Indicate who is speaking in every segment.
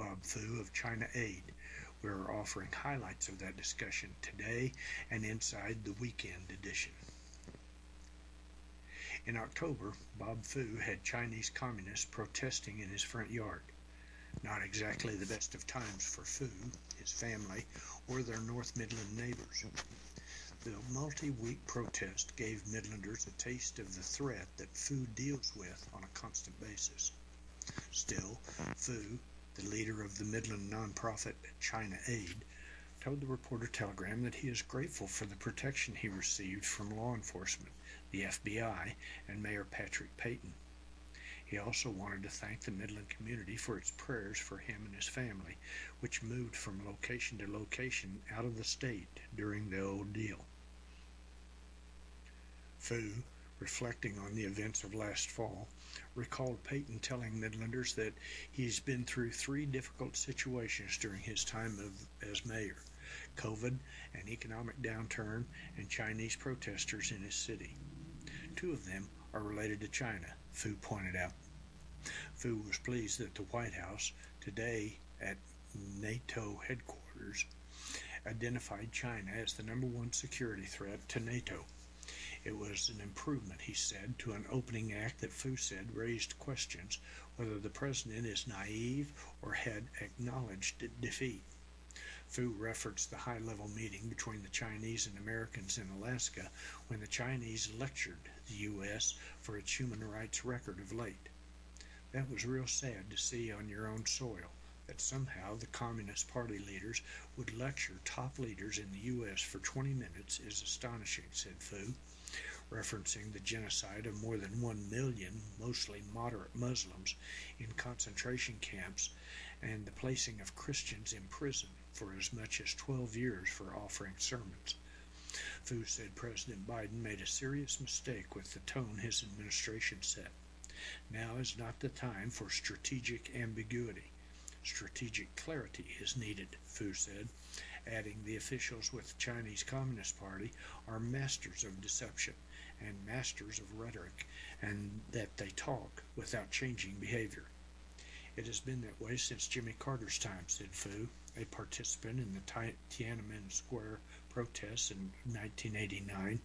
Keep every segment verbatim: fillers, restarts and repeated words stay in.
Speaker 1: Bob Fu of China Aid. We are offering highlights of that discussion today and inside the weekend edition. In October, Bob Fu had Chinese communists protesting in his front yard. Not exactly the best of times for Fu, his family, or their North Midland neighbors. The multi-week protest gave Midlanders a taste of the threat that Fu deals with on a constant basis. Still, Fu, the leader of the Midland nonprofit China Aid, told the Reporter-Telegram that he is grateful for the protection he received from law enforcement, the F B I, and Mayor Patrick Payton. He also wanted to thank the Midland community for its prayers for him and his family, which moved from location to location out of the state during the ordeal. Fu, reflecting on the events of last fall, recalled Payton telling Midlanders that he's been through three difficult situations during his time of, as mayor: COVID, an economic downturn, and Chinese protesters in his city. Two of them are related to China, Fu pointed out. Fu was pleased that the White House, today at NATO headquarters, identified China as the number one security threat to NATO. It was an improvement, he said, to an opening act that Fu said raised questions whether the president is naive or had acknowledged defeat. Fu referenced the high-level meeting between the Chinese and Americans in Alaska when the Chinese lectured the U S for its human rights record of late. That was real sad to see on your own soil, that somehow the Communist Party leaders would lecture top leaders in the U S for twenty minutes is astonishing, said Fu, referencing the genocide of more than one million, mostly moderate Muslims, in concentration camps and the placing of Christians in prison for as much as twelve years for offering sermons. Fu said President Biden made a serious mistake with the tone his administration set. Now is not the time for strategic ambiguity. Strategic clarity is needed, Fu said, adding the officials with the Chinese Communist Party are masters of deception and masters of rhetoric, and that they talk without changing behavior. It has been that way since Jimmy Carter's time, said Fu, a participant in the Tiananmen Square protests in nineteen eighty-nine.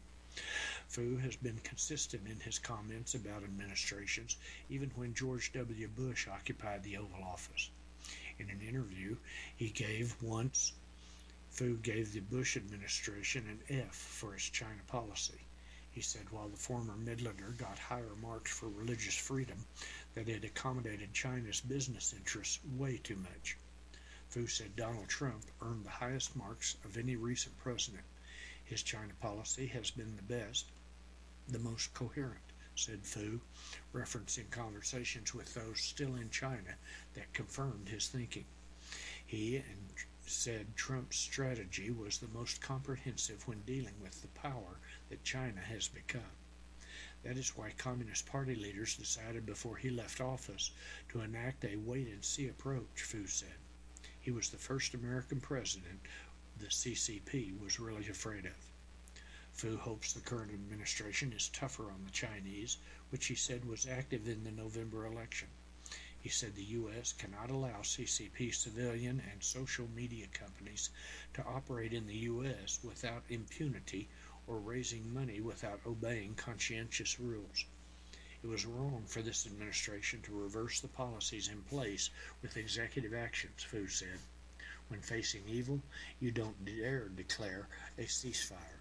Speaker 1: Fu has been consistent in his comments about administrations, even when George W. Bush occupied the Oval Office. In an interview he gave once, Fu gave the Bush administration an F for its China policy. He said while the former Midlander got higher marks for religious freedom, that it accommodated China's business interests way too much. Fu said Donald Trump earned the highest marks of any recent president. His China policy has been the best, the most coherent, said Fu, referencing conversations with those still in China that confirmed his thinking. He and said Trump's strategy was the most comprehensive when dealing with the power that China has become. That is why Communist Party leaders decided before he left office to enact a wait-and-see approach, Fu said. He was the first American president the C C P was really afraid of. Fu hopes the current administration is tougher on the Chinese, which he said was active in the November election. He said the U S cannot allow C C P civilian and social media companies to operate in the U S without impunity or raising money without obeying conscientious rules. It was wrong for this administration to reverse the policies in place with executive actions, Fu said. When facing evil, you don't dare declare a ceasefire.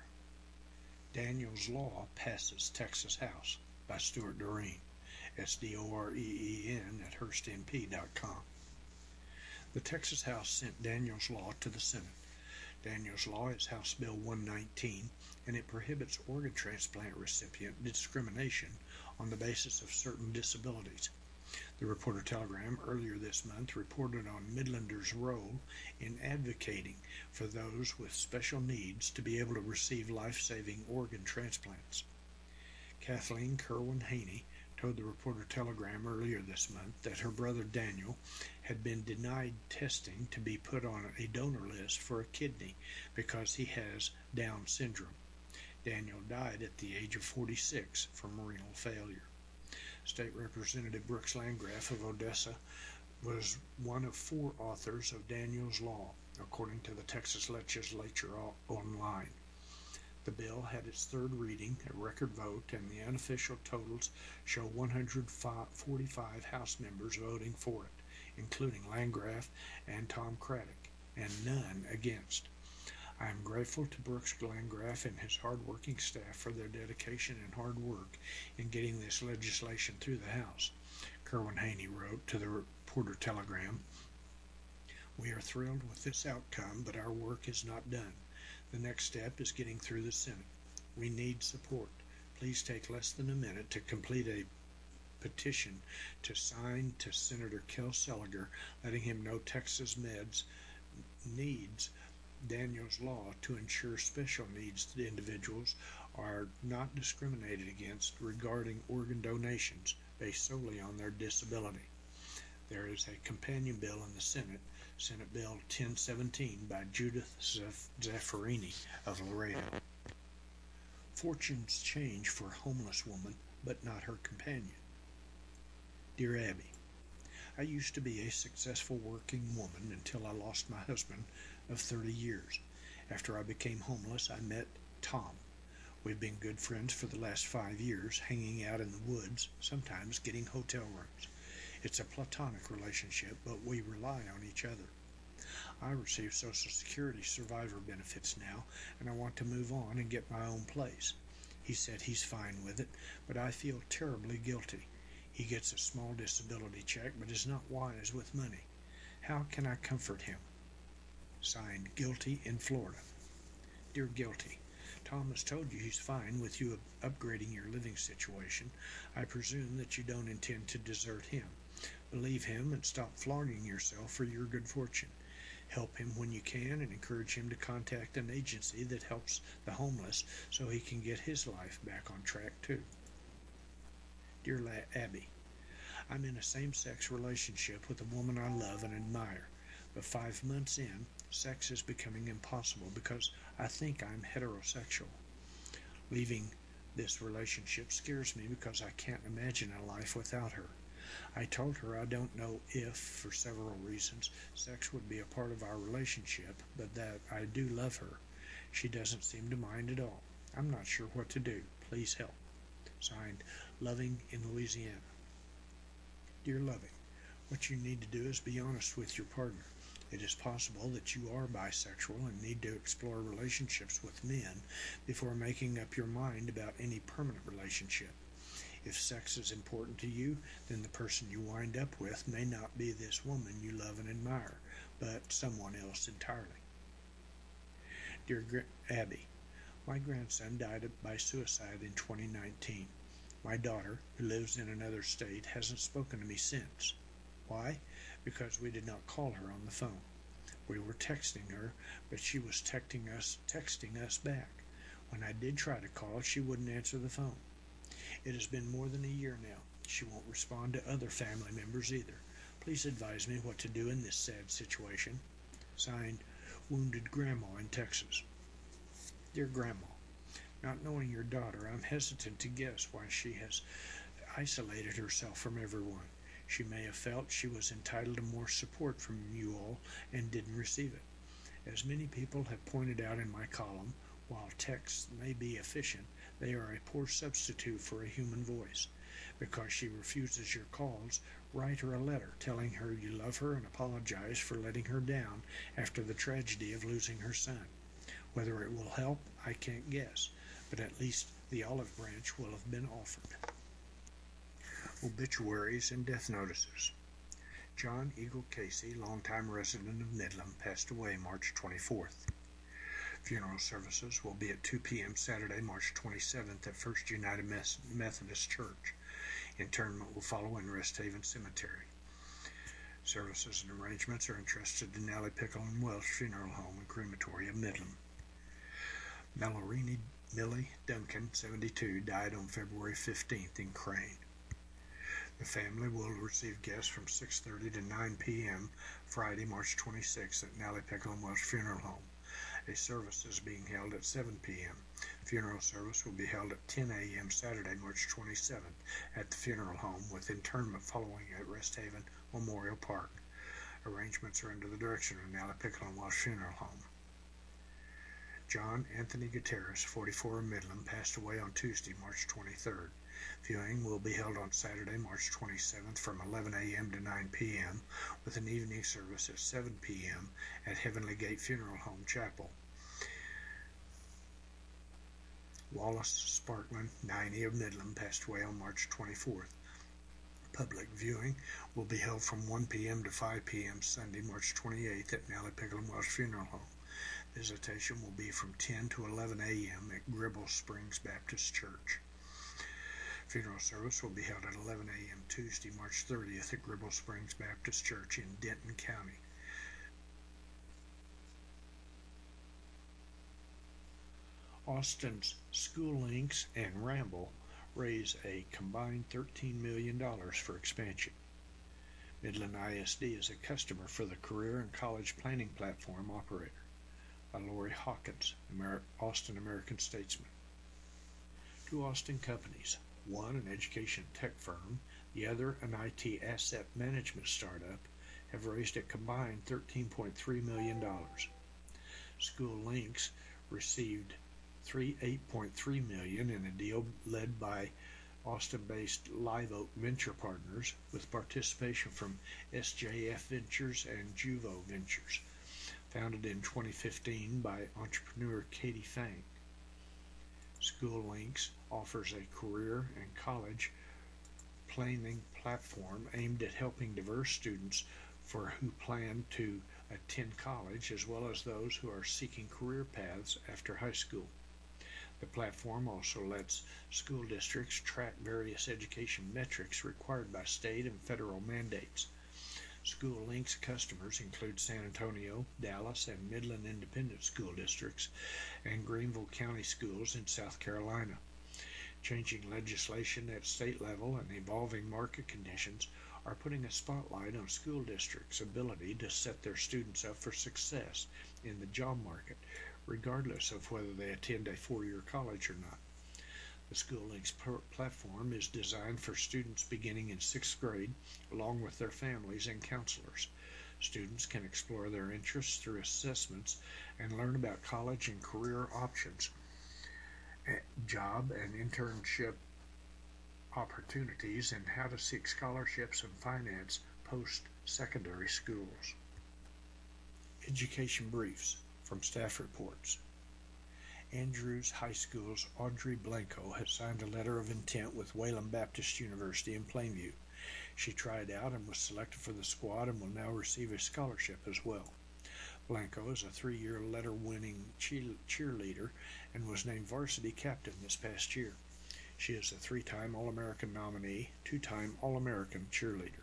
Speaker 1: Daniel's Law passes Texas House by Stuart Doreen, S D O R E E N at Hearst M P dot com. The Texas House sent Daniel's Law to the Senate. Daniel's Law is House Bill one nineteen, and it prohibits organ transplant recipient discrimination on the basis of certain disabilities. The Reporter-Telegram earlier this month reported on Midlanders' role in advocating for those with special needs to be able to receive life-saving organ transplants. Kathleen Kerwin-Haney told the Reporter-Telegram earlier this month that her brother Daniel had been denied testing to be put on a donor list for a kidney because he has Down syndrome. Daniel died at the age of forty-six from renal failure. State Representative Brooks Landgraf of Odessa was one of four authors of Daniels Law, according to the Texas Legislature Online. The bill had its third reading, a record vote, and the unofficial totals show one hundred forty-five House members voting for it, including Landgraf and Tom Craddock, and none against. I am grateful to Brooks Landgraf and his hard-working staff for their dedication and hard work in getting this legislation through the House, Kerwin Haney wrote to the Reporter Telegram. We are thrilled with this outcome, but our work is not done. The next step is getting through the Senate. We need support. Please take less than a minute to complete a petition to sign to Senator Kel Seliger, letting him know Texas Meds needs Daniels Law to ensure special needs individuals are not discriminated against regarding organ donations based solely on their disability. There is a companion bill in the Senate, Senate Bill ten seventeen by Judith Zaffirini of Laredo. Fortunes change for a homeless woman, but not her companion. Dear Abby, I used to be a successful working woman until I lost my husband of thirty years. After I became homeless, I met Tom. We've been good friends for the last five years, hanging out in the woods, sometimes getting hotel rooms. It's a platonic relationship, but we rely on each other. I receive Social Security survivor benefits now, and I want to move on and get my own place. He said he's fine with it, but I feel terribly guilty. He gets a small disability check, but is not wise with money. How can I comfort him? Signed, Guilty in Florida. Dear Guilty, Tom has told you he's fine with you upgrading your living situation. I presume that you don't intend to desert him. Believe him and stop flaunting yourself for your good fortune. Help him when you can and encourage him to contact an agency that helps the homeless so he can get his life back on track too. Dear La- Abby, I'm in a same-sex relationship with a woman I love and admire, but five months in, sex is becoming impossible because I think I'm heterosexual. Leaving this relationship scares me because I can't imagine a life without her. I told her I don't know if, for several reasons, sex would be a part of our relationship, but that I do love her. She doesn't seem to mind at all. I'm not sure what to do. Please help. Signed, Loving in Louisiana. Dear Loving, what you need to do is be honest with your partner. It is possible that you are bisexual and need to explore relationships with men before making up your mind about any permanent relationship. If sex is important to you, then the person you wind up with may not be this woman you love and admire, but someone else entirely. Dear Abby, my grandson died by suicide in twenty nineteen. My daughter, who lives in another state, hasn't spoken to me since. Why? Because we did not call her on the phone. We were texting her, but she was texting us, texting us back. When I did try to call, she wouldn't answer the phone. It has been more than a year now. She won't respond to other family members either. Please advise me what to do in this sad situation. Signed, Wounded Grandma in Texas. Dear Grandma, not knowing your daughter, I'm hesitant to guess why she has isolated herself from everyone. She may have felt she was entitled to more support from you all and didn't receive it. As many people have pointed out in my column, while texts may be efficient, they are a poor substitute for a human voice. Because she refuses your calls, write her a letter telling her you love her and apologize for letting her down after the tragedy of losing her son. Whether it will help, I can't guess, but at least the olive branch will have been offered. Obituaries and death notices. John Eagle Casey, longtime resident of Midland, passed away March twenty-fourth. Funeral services will be at two p.m. Saturday, March twenty-seventh at First United Methodist Church. Interment will follow in Rest Haven Cemetery. Services and arrangements are entrusted to Nellie Pickle and Welsh Funeral Home and Crematory of Midland. Mallorini Millie Duncan, seventy-two, died on February fifteenth in Crane. The family will receive guests from six thirty to nine p.m. Friday, March twenty-sixth at Nellie Pickle and Welsh Funeral Home. A service is being held at seven p m Funeral service will be held at ten a m Saturday, March twenty-seventh at the funeral home, with interment following at Rest Haven Memorial Park. Arrangements are under the direction of Nally Pickle and Walsh Funeral Home. John Anthony Gutierrez, forty-four, of Midland, passed away on Tuesday, March twenty-third. Viewing will be held on Saturday, March twenty-seventh from eleven a m to nine p m with an evening service at seven p m at Heavenly Gate Funeral Home Chapel. Wallace Sparkman, ninety, of Midland, passed away on March twenty-fourth. Public viewing will be held from one p m to five p m Sunday, March twenty-eighth at Nally Pickle and Welsh Funeral Home. Visitation will be from ten to eleven a m at Gribble Springs Baptist Church. Funeral service will be held at eleven a m Tuesday, March thirtieth at Gribble Springs Baptist Church in Denton County. Austin's School Links and Ramble raise a combined thirteen million dollars for expansion. Midland I S D is a customer for the Career and College Planning Platform operator. By Lori Hawkins, Amer- Austin American Statesman. Two Austin companies, one an education tech firm, the other an I T asset management startup, have raised a combined thirteen point three million dollars. School Links received eight point three million dollars in a deal led by Austin-based Live Oak Venture Partners with participation from S J F Ventures and Juvo Ventures. Founded in twenty fifteen by entrepreneur Katie Fang. School Links offers a career and college planning platform aimed at helping diverse students for who plan to attend college, as well as those who are seeking career paths after high school. The platform also lets school districts track various education metrics required by state and federal mandates. School Links customers include San Antonio, Dallas, and Midland Independent School Districts, and Greenville County Schools in South Carolina. Changing legislation at state level and evolving market conditions are putting a spotlight on school districts' ability to set their students up for success in the job market, regardless of whether they attend a four-year college or not. The School Links platform is designed for students beginning in sixth grade, along with their families and counselors. Students can explore their interests through assessments and learn about college and career options, job and internship opportunities, and how to seek scholarships and finance post-secondary schools. Education briefs from staff reports. Andrews High School's Audrey Blanco has signed a letter of intent with Wayland Baptist University in Plainview. She tried out and was selected for the squad and will now receive a scholarship as well. Blanco is a three-year letter-winning cheerleader and was named varsity captain this past year. She is a three-time All-American nominee, two-time All-American cheerleader.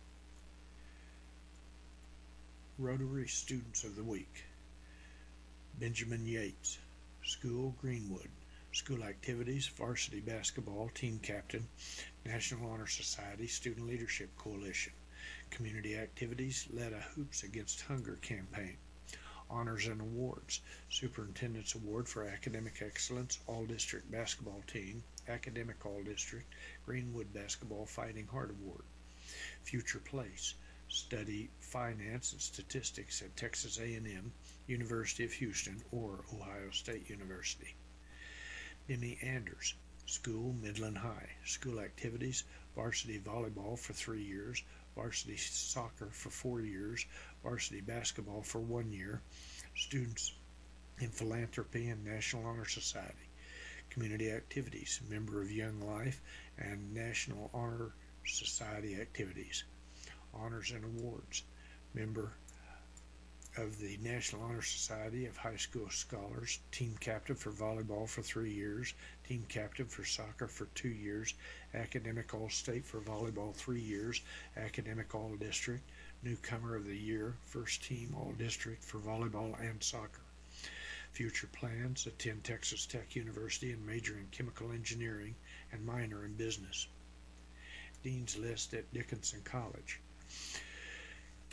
Speaker 1: Rotary Students of the Week. Benjamin Yates, School Greenwood, School Activities, Varsity Basketball, Team Captain, National Honor Society, Student Leadership Coalition. Community Activities led a Hoops Against Hunger campaign. Honors and Awards, Superintendent's Award for Academic Excellence, All-District Basketball Team, Academic All-District, Greenwood Basketball Fighting Heart Award. Future Place, Study Finance and Statistics at Texas A and M, University of Houston, or Ohio State University. Demi Anders, School Midland High, School Activities, Varsity Volleyball for three years, Varsity Soccer for four years, Varsity Basketball for one year, Students in Philanthropy and National Honor Society. Community Activities, Member of Young Life and National Honor Society Activities. Honors and Awards, Member of the National Honor Society of High School Scholars, Team Captain for Volleyball for three years, Team Captain for Soccer for two years, Academic All-State for Volleyball three years, Academic All-District, Newcomer of the Year, First Team All-District for Volleyball and Soccer. Future plans, attend Texas Tech University and major in Chemical Engineering and minor in Business. Dean's List at Dickinson College.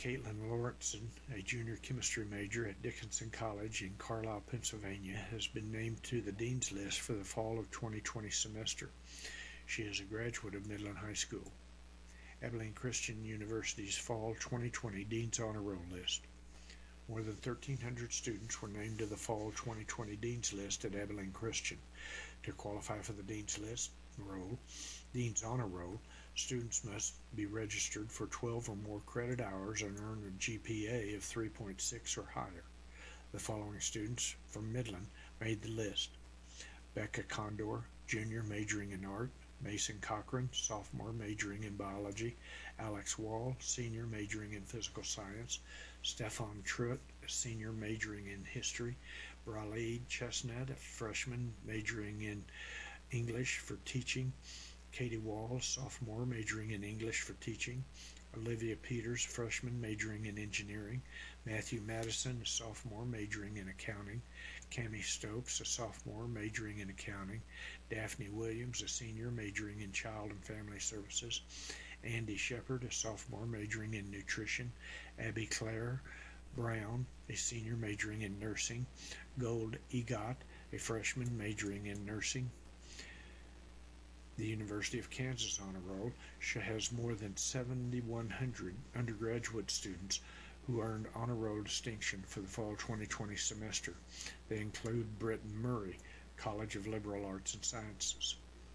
Speaker 1: Caitlin Lawrenson, a junior chemistry major at Dickinson College in Carlisle, Pennsylvania, has been named to the Dean's List for the fall of twenty twenty semester. She is a graduate of Midland High School. Abilene Christian University's fall twenty twenty Dean's Honor Roll List. More than thirteen hundred students were named to the fall twenty twenty Dean's List at Abilene Christian. To qualify for the Dean's List roll, Dean's Honor Roll, students must be registered for twelve or more credit hours and earn a G P A of three point six or higher. The following students from Midland made the list: Becca Condor, junior, majoring in art; Mason Cochran, sophomore, majoring in biology; Alex Wall, senior, majoring in physical science; Stefan Truitt, a senior, majoring in history; Braleed Chestnut, a freshman, majoring in English for teaching; Katie Wall, sophomore, majoring in English for teaching; Olivia Peters, freshman, majoring in engineering; Matthew Madison, a sophomore, majoring in accounting; Cami Stokes, a sophomore, majoring in accounting; Daphne Williams, a senior, majoring in child and family services; Andy Shepard, a sophomore, majoring in nutrition; Abby Claire Brown, a senior, majoring in nursing; Gold Egot, a freshman, majoring in nursing. The University of Kansas Honor Roll has more than seven thousand one hundred undergraduate students who earned Honor Roll distinction for the fall twenty twenty semester. They include Britton Murray, College of Liberal Arts and Sciences.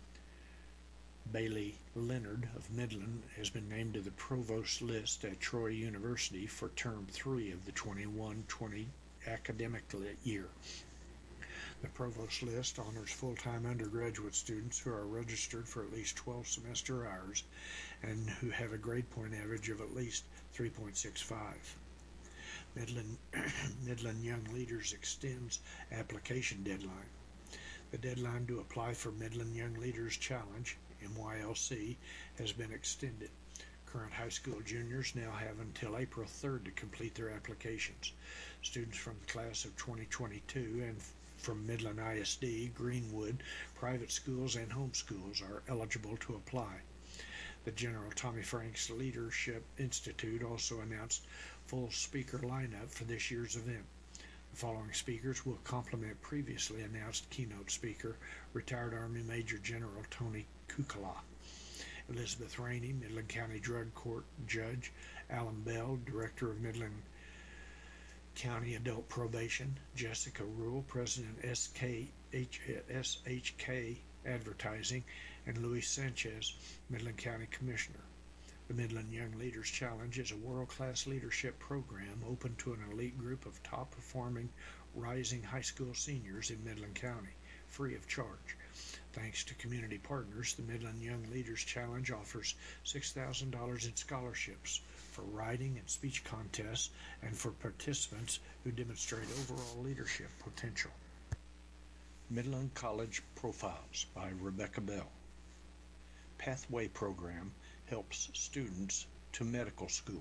Speaker 1: Bailey Leonard of Midland has been named to the Provost list at Troy University for term three of the twenty-one twenty academic year. The Provost list honors full-time undergraduate students who are registered for at least twelve semester hours and who have a grade point average of at least three point six five. Midland, Midland Young Leaders extends application deadline. The deadline to apply for Midland Young Leaders Challenge, M Y L C, has been extended. Current high school juniors now have until April third to complete their applications. Students from the class of twenty twenty-two and from Midland I S D, Greenwood, private schools, and homeschools are eligible to apply. The General Tommy Franks Leadership Institute also announced full speaker lineup for this year's event. The following speakers will complement previously announced keynote speaker, retired Army Major General Tony Kukala. Elizabeth Rainey, Midland County Drug Court Judge; Alan Bell, Director of Midland County Adult Probation; Jessica Rule, President S K H S H K Advertising; and Luis Sanchez, Midland County Commissioner. The Midland Young Leaders Challenge is a world-class leadership program open to an elite group of top-performing rising high school seniors in Midland County, free of charge. Thanks to community partners, the Midland Young Leaders Challenge offers six thousand dollars in scholarships for writing and speech contests and for participants who demonstrate overall leadership potential. Midland College Profiles by Rebecca Bell. Pathway Program helps students to medical school.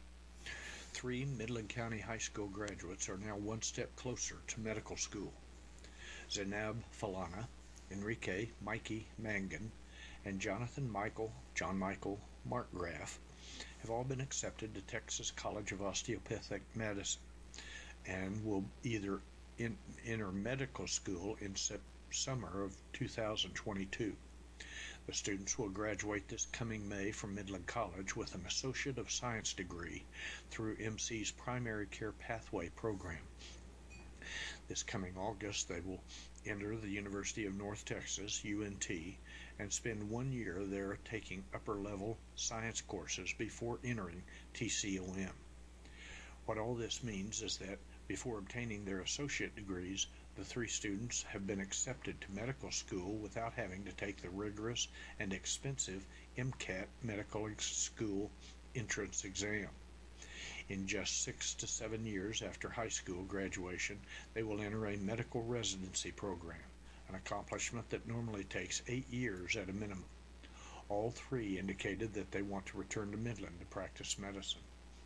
Speaker 1: Three Midland County High School graduates are now one step closer to medical school. Zainab Falana, Enrique Mikey Mangan, and Jonathan Michael, John Michael Markgraf have all been accepted to Texas College of Osteopathic Medicine and will either in, enter medical school in sep- summer of two thousand twenty-two. The students will graduate this coming May from Midland College with an Associate of Science degree through M C's Primary Care Pathway program. This coming August, they will enter the University of North Texas, U N T, and spend one year there taking upper-level science courses before entering T C O M. What all this means is that before obtaining their associate degrees, the three students have been accepted to medical school without having to take the rigorous and expensive MCAT medical school entrance exam. In just six to seven years after high school graduation, they will enter a medical residency program, an accomplishment that normally takes eight years at a minimum. All three indicated that they want to return to Midland to practice medicine.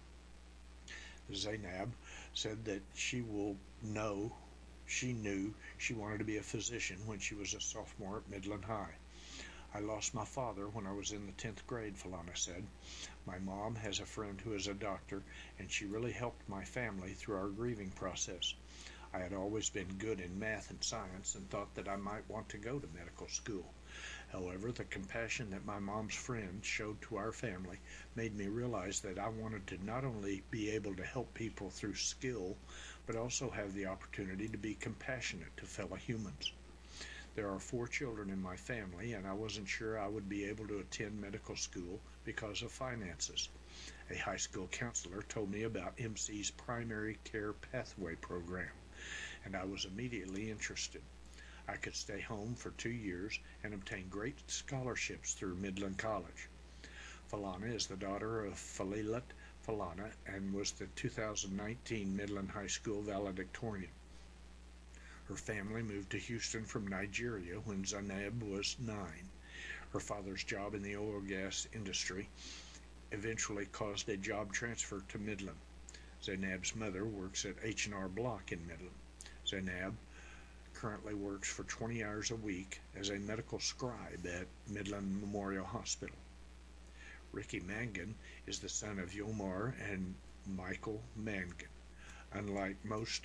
Speaker 1: Zainab said that she will know She knew she wanted to be a physician when she was a sophomore at Midland High. I lost my father when I was in the tenth grade, Falana said. My mom has a friend who is a doctor, and she really helped my family through our grieving process. I had always been good in math and science and thought that I might want to go to medical school. However, the compassion that my mom's friend showed to our family made me realize that I wanted to not only be able to help people through skill, but also have the opportunity to be compassionate to fellow humans. There are four children in my family, and I wasn't sure I would be able to attend medical school because of finances. A high school counselor told me about M C's Primary Care Pathway program, and I was immediately interested. I could stay home for two years and obtain great scholarships through Midland College. Falana is the daughter of Falilat Falana and was the two thousand nineteen Midland High School valedictorian. Her family moved to Houston from Nigeria when Zainab was nine. Her father's job in the oil and gas industry eventually caused a job transfer to Midland. Zainab's mother works at H and R Block in Midland. Zainab currently works for twenty hours a week as a medical scribe at Midland Memorial Hospital. Ricky Mangan is the son of Yomar and Michael Mangan. Unlike most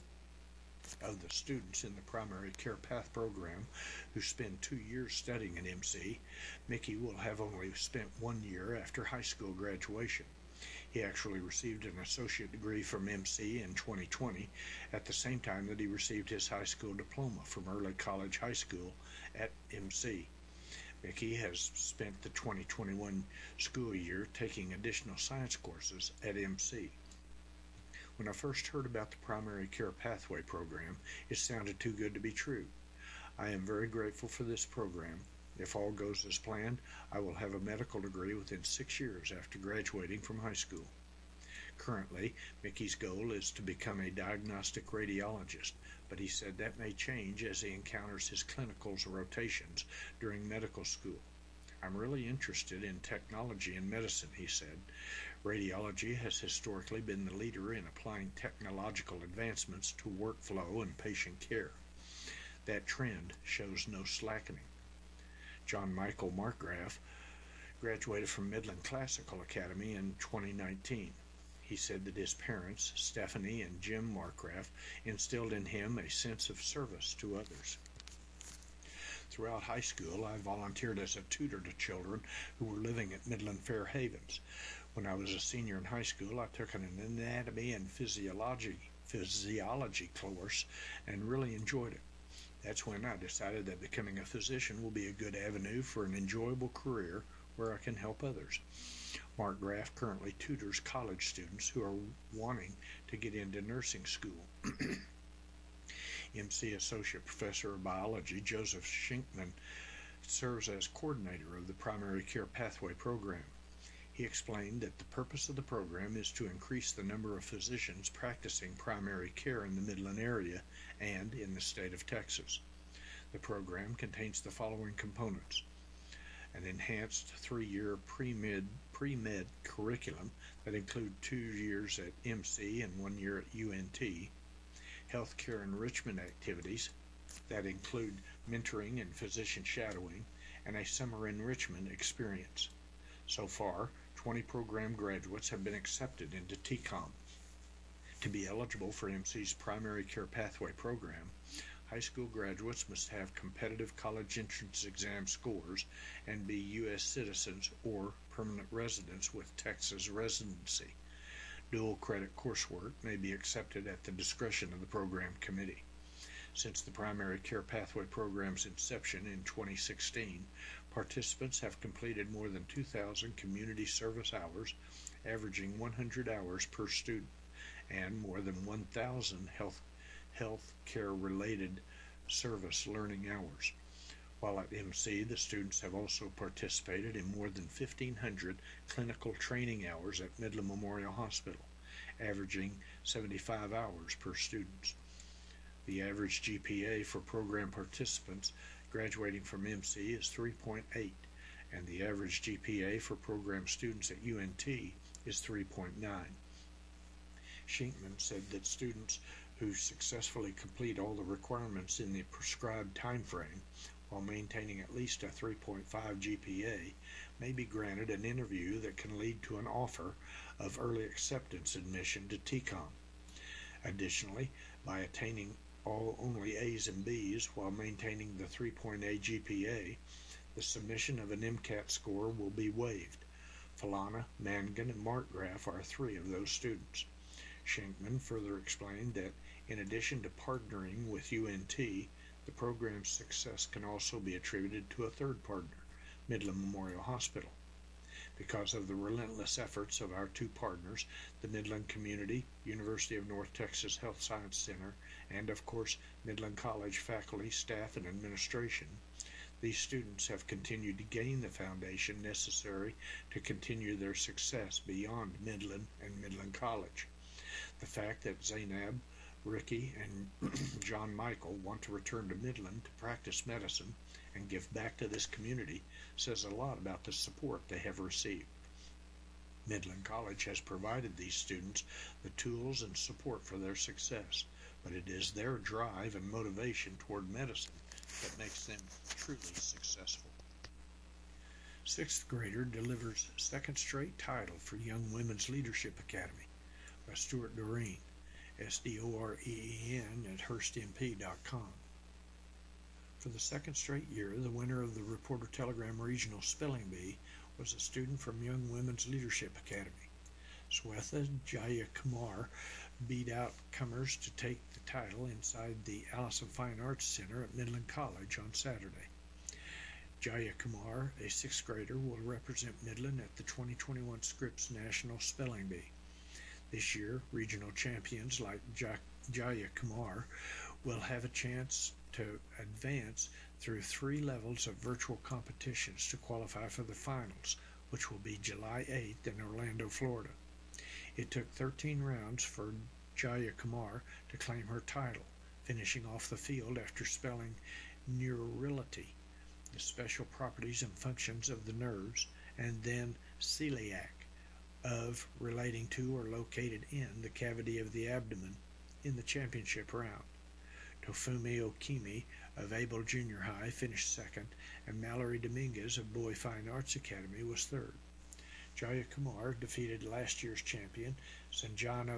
Speaker 1: of the students in the Primary Care Path program who spend two years studying an M C, Mickey will have only spent one year after high school graduation. He actually received an associate degree from M C in twenty twenty at the same time that he received his high school diploma from Early College High School at M C. Mickey has spent the twenty twenty-one school year taking additional science courses at M C. When I first heard about the Primary Care Pathway program, it sounded too good to be true. I am very grateful for this program. If all goes as planned, I will have a medical degree within six years after graduating from high school. Currently, Mickey's goal is to become a diagnostic radiologist, but he said that may change as he encounters his clinicals rotations during medical school. I'm really interested in technology and medicine, he said. Radiology has historically been the leader in applying technological advancements to workflow and patient care. That trend shows no slackening. John Michael Markgraf graduated from Midland Classical Academy in twenty nineteen. He said that his parents, Stephanie and Jim Markgraf, instilled in him a sense of service to others. Throughout high school, I volunteered as a tutor to children who were living at Midland Fair Havens. When I was a senior in high school, I took an anatomy and physiology, physiology course and really enjoyed it. That's when I decided that becoming a physician will be a good avenue for an enjoyable career where I can help others. Markgraf currently tutors college students who are wanting to get into nursing school. M C Associate Professor of Biology Joseph Shinkman serves as coordinator of the Primary Care Pathway program. He explained that the purpose of the program is to increase the number of physicians practicing primary care in the Midland area and in the state of Texas. The program contains the following components: an enhanced three-year pre-med, pre-med curriculum that include two years at M C and one year at U N T, healthcare enrichment activities that include mentoring and physician shadowing, and a summer enrichment experience. So far, twenty program graduates have been accepted into T COM. To be eligible for M C's Primary Care Pathway program, high school graduates must have competitive college entrance exam scores and be U S citizens or permanent residents with Texas residency. Dual credit coursework may be accepted at the discretion of the program committee. Since the Primary Care Pathway program's inception in twenty sixteen, participants have completed more than two thousand community service hours, averaging one hundred hours per student, and more than one thousand health, health care-related service learning hours. While at M C, the students have also participated in more than fifteen hundred clinical training hours at Midland Memorial Hospital, averaging seventy-five hours per student. The average G P A for program participants graduating from M C is three point eight, and the average G P A for program students at U N T is three point nine. Shinkman said that students who successfully complete all the requirements in the prescribed time frame while maintaining at least a three point five G P A, may be granted an interview that can lead to an offer of early acceptance admission to T COM. Additionally, by attaining all only A's and B's while maintaining the three point eight G P A, the submission of an MCAT score will be waived. Falana, Mangan, and Markgraf are three of those students. Schenkman further explained that in addition to partnering with U N T, the program's success can also be attributed to a third partner, Midland Memorial Hospital. Because of the relentless efforts of our two partners, the Midland Community, University of North Texas Health Science Center, and of course Midland College faculty, staff, and administration, these students have continued to gain the foundation necessary to continue their success beyond Midland and Midland College. The fact that Zainab, Ricky, and John Michael want to return to Midland to practice medicine and give back to this community says a lot about the support they have received. Midland College has provided these students the tools and support for their success, but it is their drive and motivation toward medicine that makes them truly successful. Sixth grader delivers second straight title for Young Women's Leadership Academy by Stuart Doreen, S D O R E E N at Hearst M P dot com. For the second straight year, the winner of the Reporter Telegram Regional Spelling Bee was a student from Young Women's Leadership Academy. Swetha Jayakumar beat out comers to take the title inside the Alice of Fine Arts Center at Midland College on Saturday. Jayakumar, a sixth grader, will represent Midland at the twenty twenty-one Scripps National Spelling Bee. This year, regional champions like Jayakumar will have a chance to advance through three levels of virtual competitions to qualify for the finals, which will be July eighth in Orlando, Florida. It took thirteen rounds for Jayakumar to claim her title, finishing off the field after spelling neurility, the special properties and functions of the nerves, and then celiac, of relating to or located in the cavity of the abdomen, in the championship round. Tofumi Okimi of Abel Junior High finished second, and Mallory Dominguez of Bowie Fine Arts Academy was third. Jayakumar defeated last year's champion, Sanjana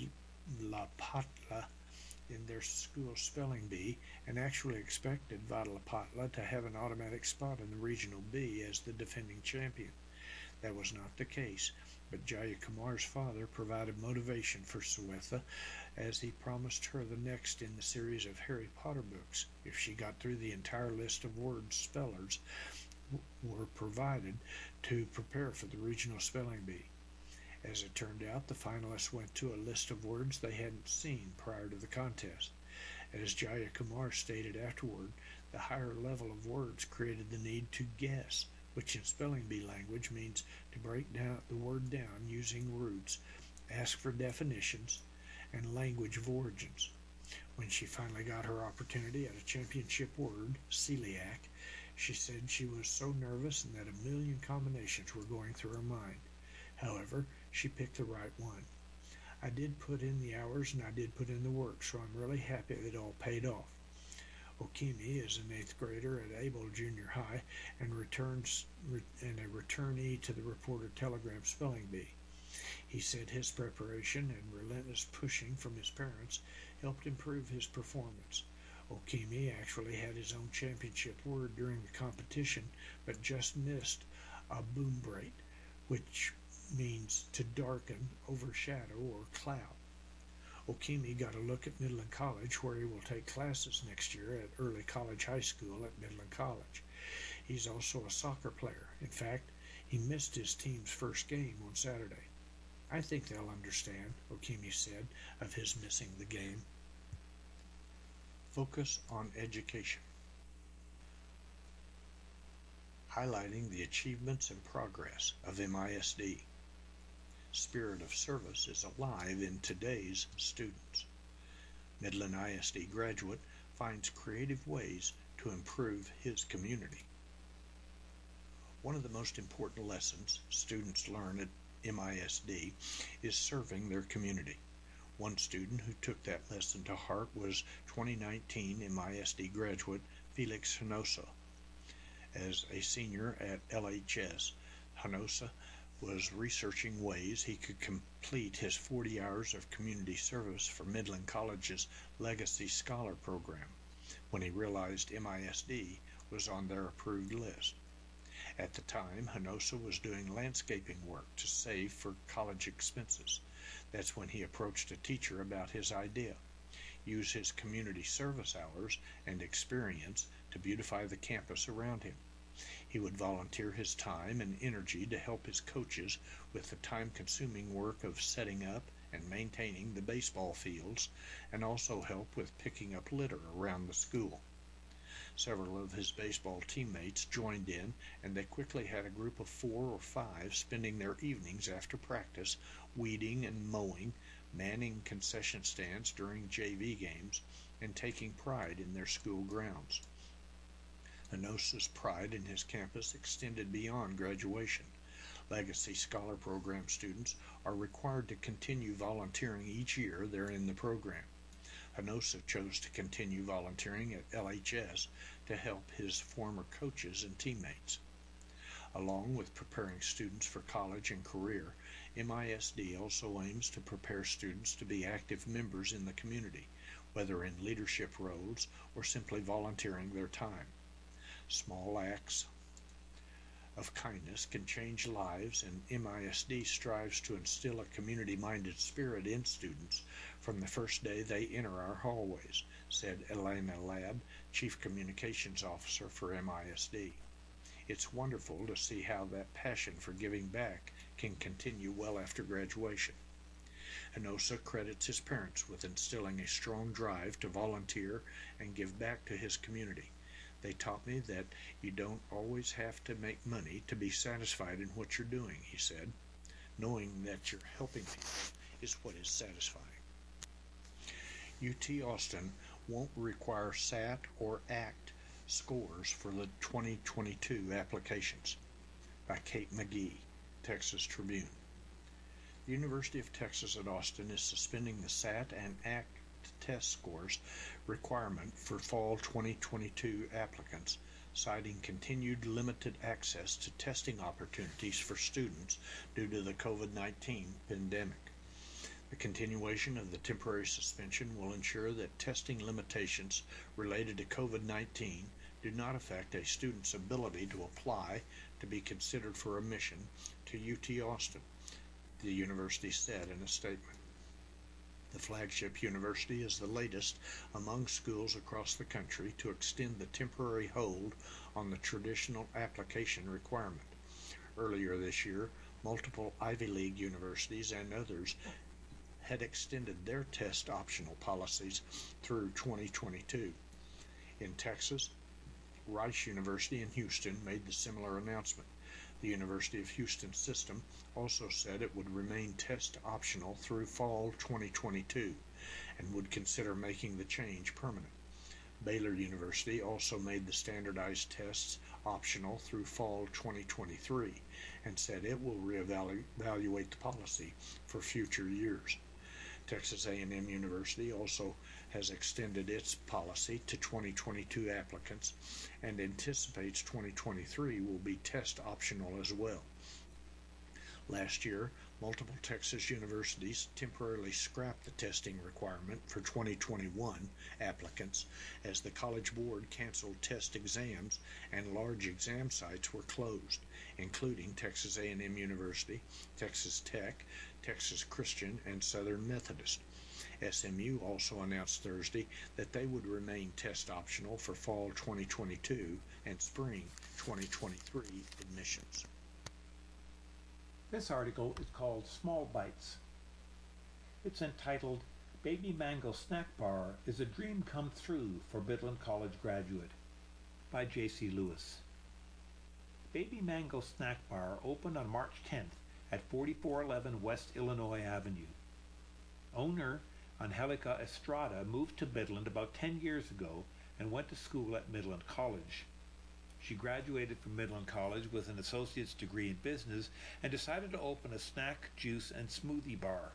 Speaker 1: Vadlapatla, in their school spelling bee, and actually expected Vadlapatla to have an automatic spot in the Regional B as the defending champion. That was not the case, but Jayakumar's father provided motivation for Swetha, as he promised her the next in the series of Harry Potter books if she got through the entire list of word spellers were provided to prepare for the regional spelling bee. As it turned out, the finalists went to a list of words they hadn't seen prior to the contest. As Jayakumar stated afterward, the higher level of words created the need to guess, which in spelling bee language means to break down the word down using roots, ask for definitions, and language of origins. When she finally got her opportunity at a championship word, celiac, she said she was so nervous and that a million combinations were going through her mind. However, she picked the right one. I did put in the hours and I did put in the work, so I'm really happy it all paid off. Okimi is an eighth grader at Abel Junior High and returns re, and a returnee to the Reporter Telegram Spelling Bee. He said his preparation and relentless pushing from his parents helped improve his performance. Okimi actually had his own championship word during the competition, but just missed abumbrate, which means to darken, overshadow, or cloud. Okimi got a look at Midland College, where he will take classes next year at Early College High School at Midland College. He's also a soccer player. In fact, he missed his team's first game on Saturday. I think they'll understand, Okimi said, of his missing the game. Focus on education. Highlighting the achievements and progress of M I S D. Spirit of service is alive in today's students. Midland I S D graduate finds creative ways to improve his community. One of the most important lessons students learn at M I S D is serving their community. One student who took that lesson to heart was twenty nineteen M I S D graduate Felix Hinosa, As a senior at L H S, Hanosa was researching ways he could complete his forty hours of community service for Midland College's Legacy Scholar Program when he realized M I S D was on their approved list. At the time, Hanosa was doing landscaping work to save for college expenses. That's when he approached a teacher about his idea: use his community service hours and experience to beautify the campus around him. He would volunteer his time and energy to help his coaches with the time-consuming work of setting up and maintaining the baseball fields, and also help with picking up litter around the school. Several of his baseball teammates joined in, and they quickly had a group of four or five spending their evenings after practice weeding and mowing, manning concession stands during J V games, and taking pride in their school grounds. Hanosa's pride in his campus extended beyond graduation. Legacy Scholar Program students are required to continue volunteering each year they're in the program. Hanosa chose to continue volunteering at L H S to help his former coaches and teammates. Along with preparing students for college and career, M I S D also aims to prepare students to be active members in the community, whether in leadership roles or simply volunteering their time. Small acts of kindness can change lives, and M I S D strives to instill a community-minded spirit in students from the first day they enter our hallways, said Elena Labb, Chief Communications Officer for M I S D. It's wonderful to see how that passion for giving back can continue well after graduation. Hanosa credits his parents with instilling a strong drive to volunteer and give back to his community. They taught me that you don't always have to make money to be satisfied in what you're doing, he said. Knowing that you're helping people is what is satisfying. U T Austin won't require S A T or A C T scores for the twenty twenty-two applications. By Kate McGee, Texas Tribune. The University of Texas at Austin is suspending the S A T and A C T test scores requirement for fall twenty twenty-two applicants, citing continued limited access to testing opportunities for students due to the COVID nineteen pandemic. The continuation of the temporary suspension will ensure that testing limitations related to COVID nineteen do not affect a student's ability to apply to be considered for admission to U T Austin, the university said in a statement. The flagship university is the latest among schools across the country to extend the temporary hold on the traditional application requirement. Earlier this year, multiple Ivy League universities and others had extended their test optional policies through twenty twenty-two. In Texas, Rice University in Houston made the similar announcement. The University of Houston system also said it would remain test optional through fall twenty twenty-two and would consider making the change permanent. Baylor University also made the standardized tests optional through fall twenty twenty-three and said it will reevaluate the policy for future years. Texas A and M University also has extended its policy to twenty twenty-two applicants and anticipates twenty twenty-three will be test optional as well. Last year, multiple Texas universities temporarily scrapped the testing requirement for twenty twenty-one applicants as the College Board canceled test exams and large exam sites were closed, including Texas A and M University, Texas Tech, Texas Christian, and Southern Methodist. S M U also announced Thursday that they would remain test optional for fall twenty twenty-two and spring twenty twenty-three admissions.
Speaker 2: This article is called Small Bites. It's entitled, Baby Mango Snack Bar is a Dream Come True for Midland College Graduate, by J C Lewis. Baby Mango Snack Bar opened on March tenth at forty-four eleven West Illinois Avenue. Owner Angelica Estrada moved to Midland about ten years ago and went to school at Midland College. She graduated from Midland College with an associate's degree in business and decided to open a snack, juice, and smoothie bar.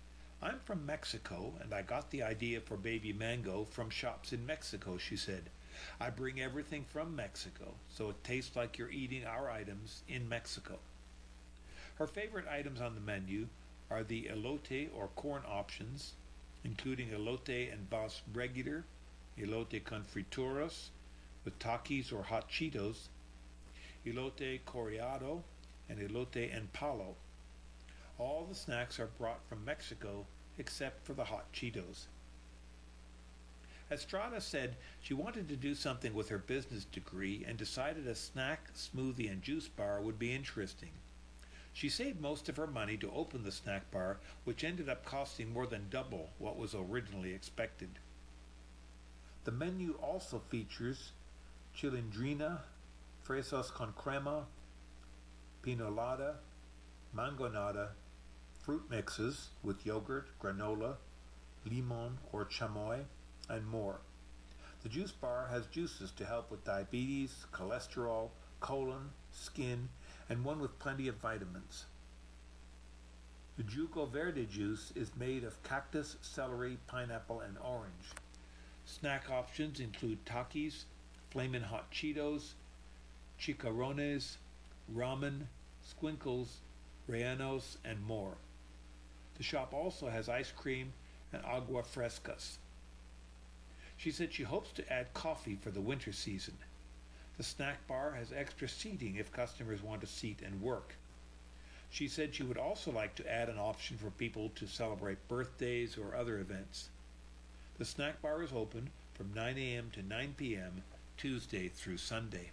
Speaker 2: I'm from Mexico, and I got the idea for Baby Mango from shops in Mexico, she said. I bring everything from Mexico, so it tastes like you're eating our items in Mexico. Her favorite items on the menu are the elote or corn options, including elote en base regular, elote con frituras, with Takis or hot Cheetos, elote coriado, and elote en palo. All the snacks are brought from Mexico except for the hot Cheetos. Estrada said she wanted to do something with her business degree and decided a snack, smoothie, and juice bar would be interesting. She saved most of her money to open the snack bar, which ended up costing more than double what was originally expected. The menu also features chilindrina, fresas con crema, pinolada, mangonada, fruit mixes with yogurt, granola, limon or chamoy, and more. The juice bar has juices to help with diabetes, cholesterol, colon, skin, and one with plenty of vitamins. The Jugo Verde juice is made of cactus, celery, pineapple, and orange. Snack options include Takis, Flamin' Hot Cheetos, chicharrones, ramen, squinkles, rellenos, and more. The shop also has ice cream and agua frescas. She said she hopes to add coffee for the winter season. The snack bar has extra seating if customers want to sit and work. She said she would also like to add an option for people to celebrate birthdays or other events. The snack bar is open from nine a m to nine p m Tuesday through Sunday.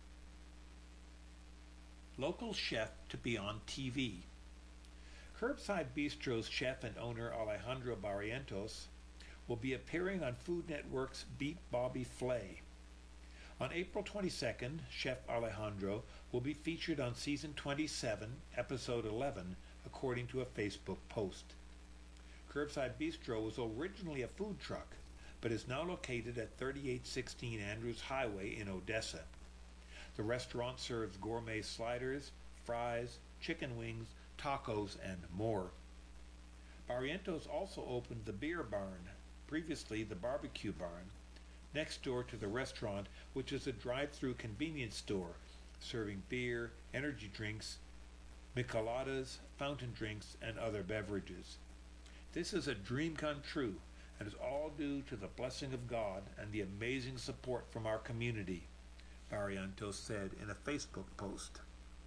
Speaker 2: Local chef to be on T V. Curbside Bistro's chef and owner Alejandro Barrientos will be appearing on Food Network's Beat Bobby Flay. On April twenty-second, Chef Alejandro will be featured on Season twenty-seven, Episode eleven, according to a Facebook post. Curbside Bistro was originally a food truck, but is now located at thirty-eight sixteen Andrews Highway in Odessa. The restaurant serves gourmet sliders, fries, chicken wings, tacos, and more. Barrientos also opened the Beer Barn, previously the Barbecue Barn, next door to the restaurant, which is a drive-through convenience store serving beer, energy drinks, micheladas, fountain drinks, and other beverages. This is a dream come true and is all due to the blessing of God and the amazing support from our community, Barrientos said in a Facebook post.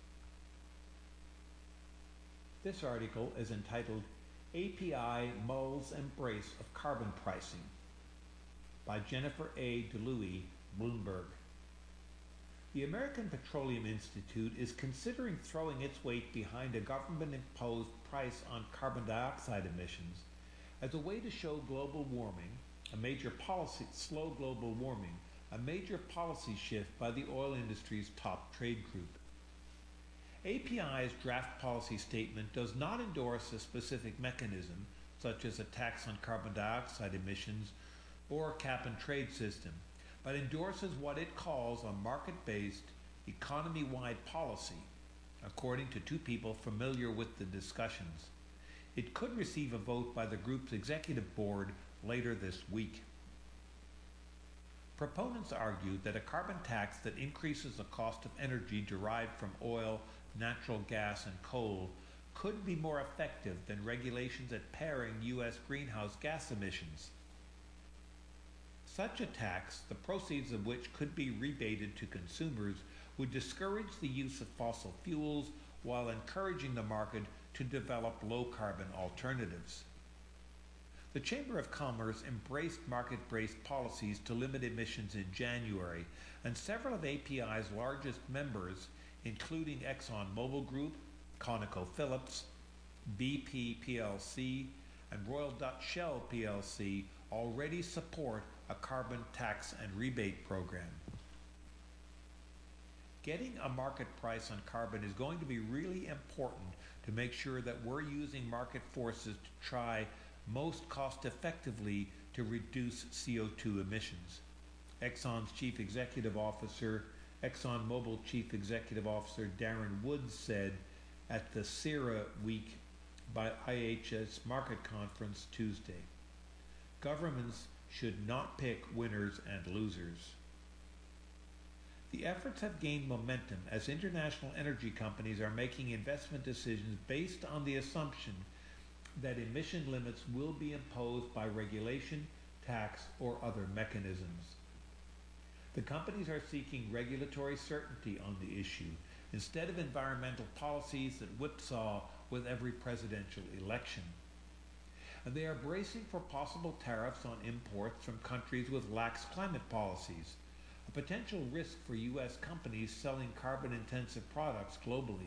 Speaker 2: This article is entitled A P I Mulls Embrace of Carbon Pricing by Jennifer A. DeLuey, Bloomberg. The American Petroleum Institute is considering throwing its weight behind a government-imposed price on carbon dioxide emissions as a way to show global warming, a major policy, slow global warming, a major policy shift by the oil industry's top trade group. A P I's draft policy statement does not endorse a specific mechanism, such as a tax on carbon dioxide emissions or a cap-and-trade system, but endorses what it calls a market-based, economy-wide policy, according to two people familiar with the discussions. It could receive a vote by the group's executive board later this week. Proponents argue that a carbon tax that increases the cost of energy derived from oil, natural gas, and coal could be more effective than regulations at paring U S greenhouse gas emissions. Such a tax, the proceeds of which could be rebated to consumers, would discourage the use of fossil fuels while encouraging the market to develop low-carbon alternatives. The Chamber of Commerce embraced market-based policies to limit emissions in January, and several of A P I's largest members, including ExxonMobil Group, ConocoPhillips, B P P L C, and Royal Dutch Shell P L C, already support a carbon tax and rebate program. Getting a market price on carbon is going to be really important to make sure that we're using market forces to try most cost effectively to reduce C O two emissions. Exxon's Chief Executive Officer, ExxonMobil Chief Executive Officer Darren Woods said at the CERA Week by I H S Market Conference Tuesday. Governments should not pick winners and losers. The efforts have gained momentum as international energy companies are making investment decisions based on the assumption that emission limits will be imposed by regulation, tax, or other mechanisms. The companies are seeking regulatory certainty on the issue instead of environmental policies that whipsaw with every presidential election. And they are bracing for possible tariffs on imports from countries with lax climate policies, a potential risk for U S companies selling carbon-intensive products globally.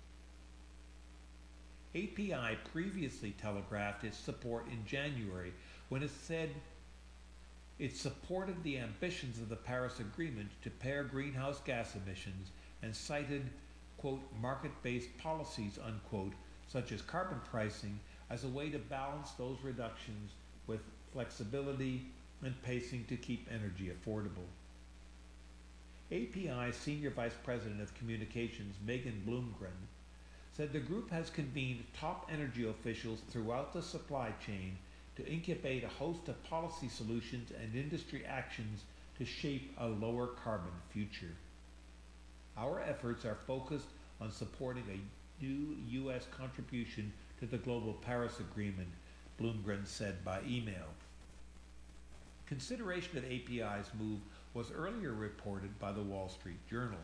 Speaker 2: A P I previously telegraphed its support in January when it said it supported the ambitions of the Paris Agreement to pare greenhouse gas emissions and cited, quote, market-based policies, unquote, such as carbon pricing, as a way to balance those reductions with flexibility and pacing to keep energy affordable. A P I Senior Vice President of Communications Megan Bloomgren said the group has convened top energy officials throughout the supply chain to incubate a host of policy solutions and industry actions to shape a lower carbon future. Our efforts are focused on supporting a new U S contribution to the Global Paris Agreement, Bloomgren said by email. Consideration of A P I's move was earlier reported by the Wall Street Journal.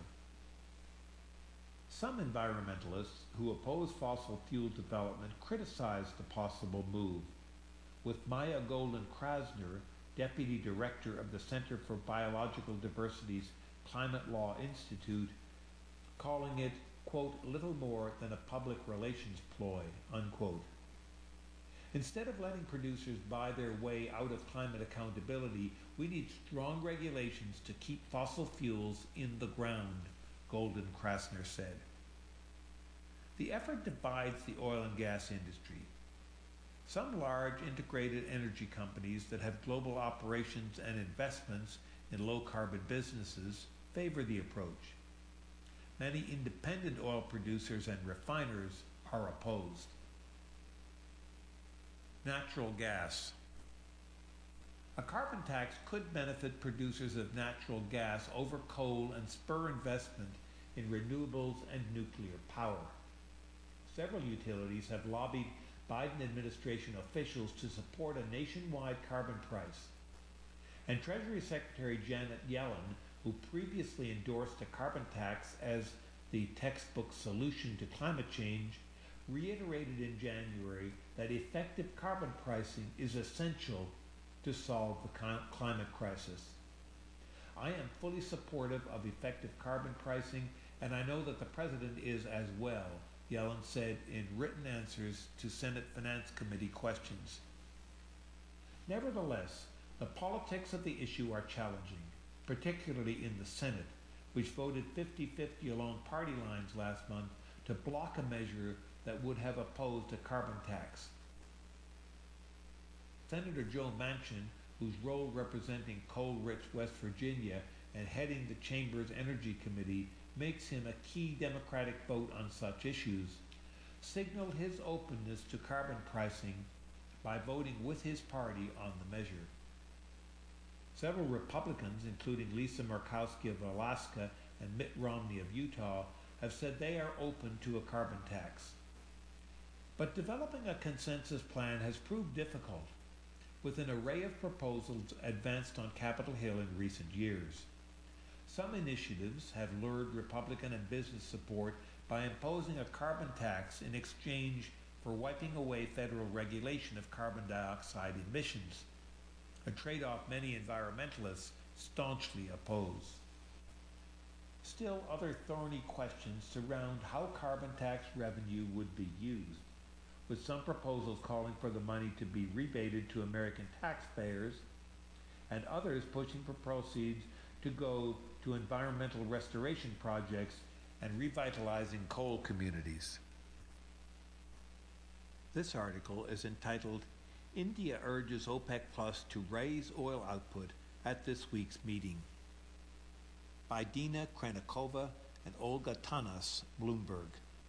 Speaker 2: Some environmentalists who oppose fossil fuel development criticized the possible move, with Maya Golden Krasner, Deputy Director of the Center for Biological Diversity's Climate Law Institute, calling it, quote, little more than a public relations ploy, unquote. Instead of letting producers buy their way out of climate accountability, we need strong regulations to keep fossil fuels in the ground, Golden Krasner said. The effort divides the oil and gas industry. Some large integrated energy companies that have global operations and investments in low-carbon businesses favor the approach. Many independent oil producers and refiners are opposed. Natural gas. A carbon tax could benefit producers of natural gas over coal and spur investment in renewables and nuclear power. Several utilities have lobbied Biden administration officials to support a nationwide carbon price. And Treasury Secretary Janet Yellen, who previously endorsed a carbon tax as the textbook solution to climate change, reiterated in January that effective carbon pricing is essential to solve the climate crisis. I am fully supportive of effective carbon pricing, and I know that the President is as well, Yellen said in written answers to Senate Finance Committee questions. Nevertheless, the politics of the issue are challenging, particularly in the Senate, which voted fifty-fifty along party lines last month to block a measure that would have opposed a carbon tax. Senator Joe Manchin, whose role representing coal-rich West Virginia and heading the Chamber's Energy Committee makes him a key Democratic vote on such issues, signaled his openness to carbon pricing by voting with his party on the measure. Several Republicans, including Lisa Murkowski of Alaska and Mitt Romney of Utah, have said they are open to a carbon tax. But developing a consensus plan has proved difficult, with an array of proposals advanced on Capitol Hill in recent years. Some initiatives have lured Republican and business support by imposing a carbon tax in exchange for wiping away federal regulation of carbon dioxide emissions, a trade-off many environmentalists staunchly oppose. Still, other thorny questions surround how carbon tax revenue would be used, with some proposals calling for the money to be rebated to American taxpayers, and others pushing for proceeds to go to environmental restoration projects and revitalizing coal communities. This article is entitled, India Urges OPEC Plus to Raise Oil Output at This Week's Meeting, by Dina Krenikova and Olga Tanas, Bloomberg.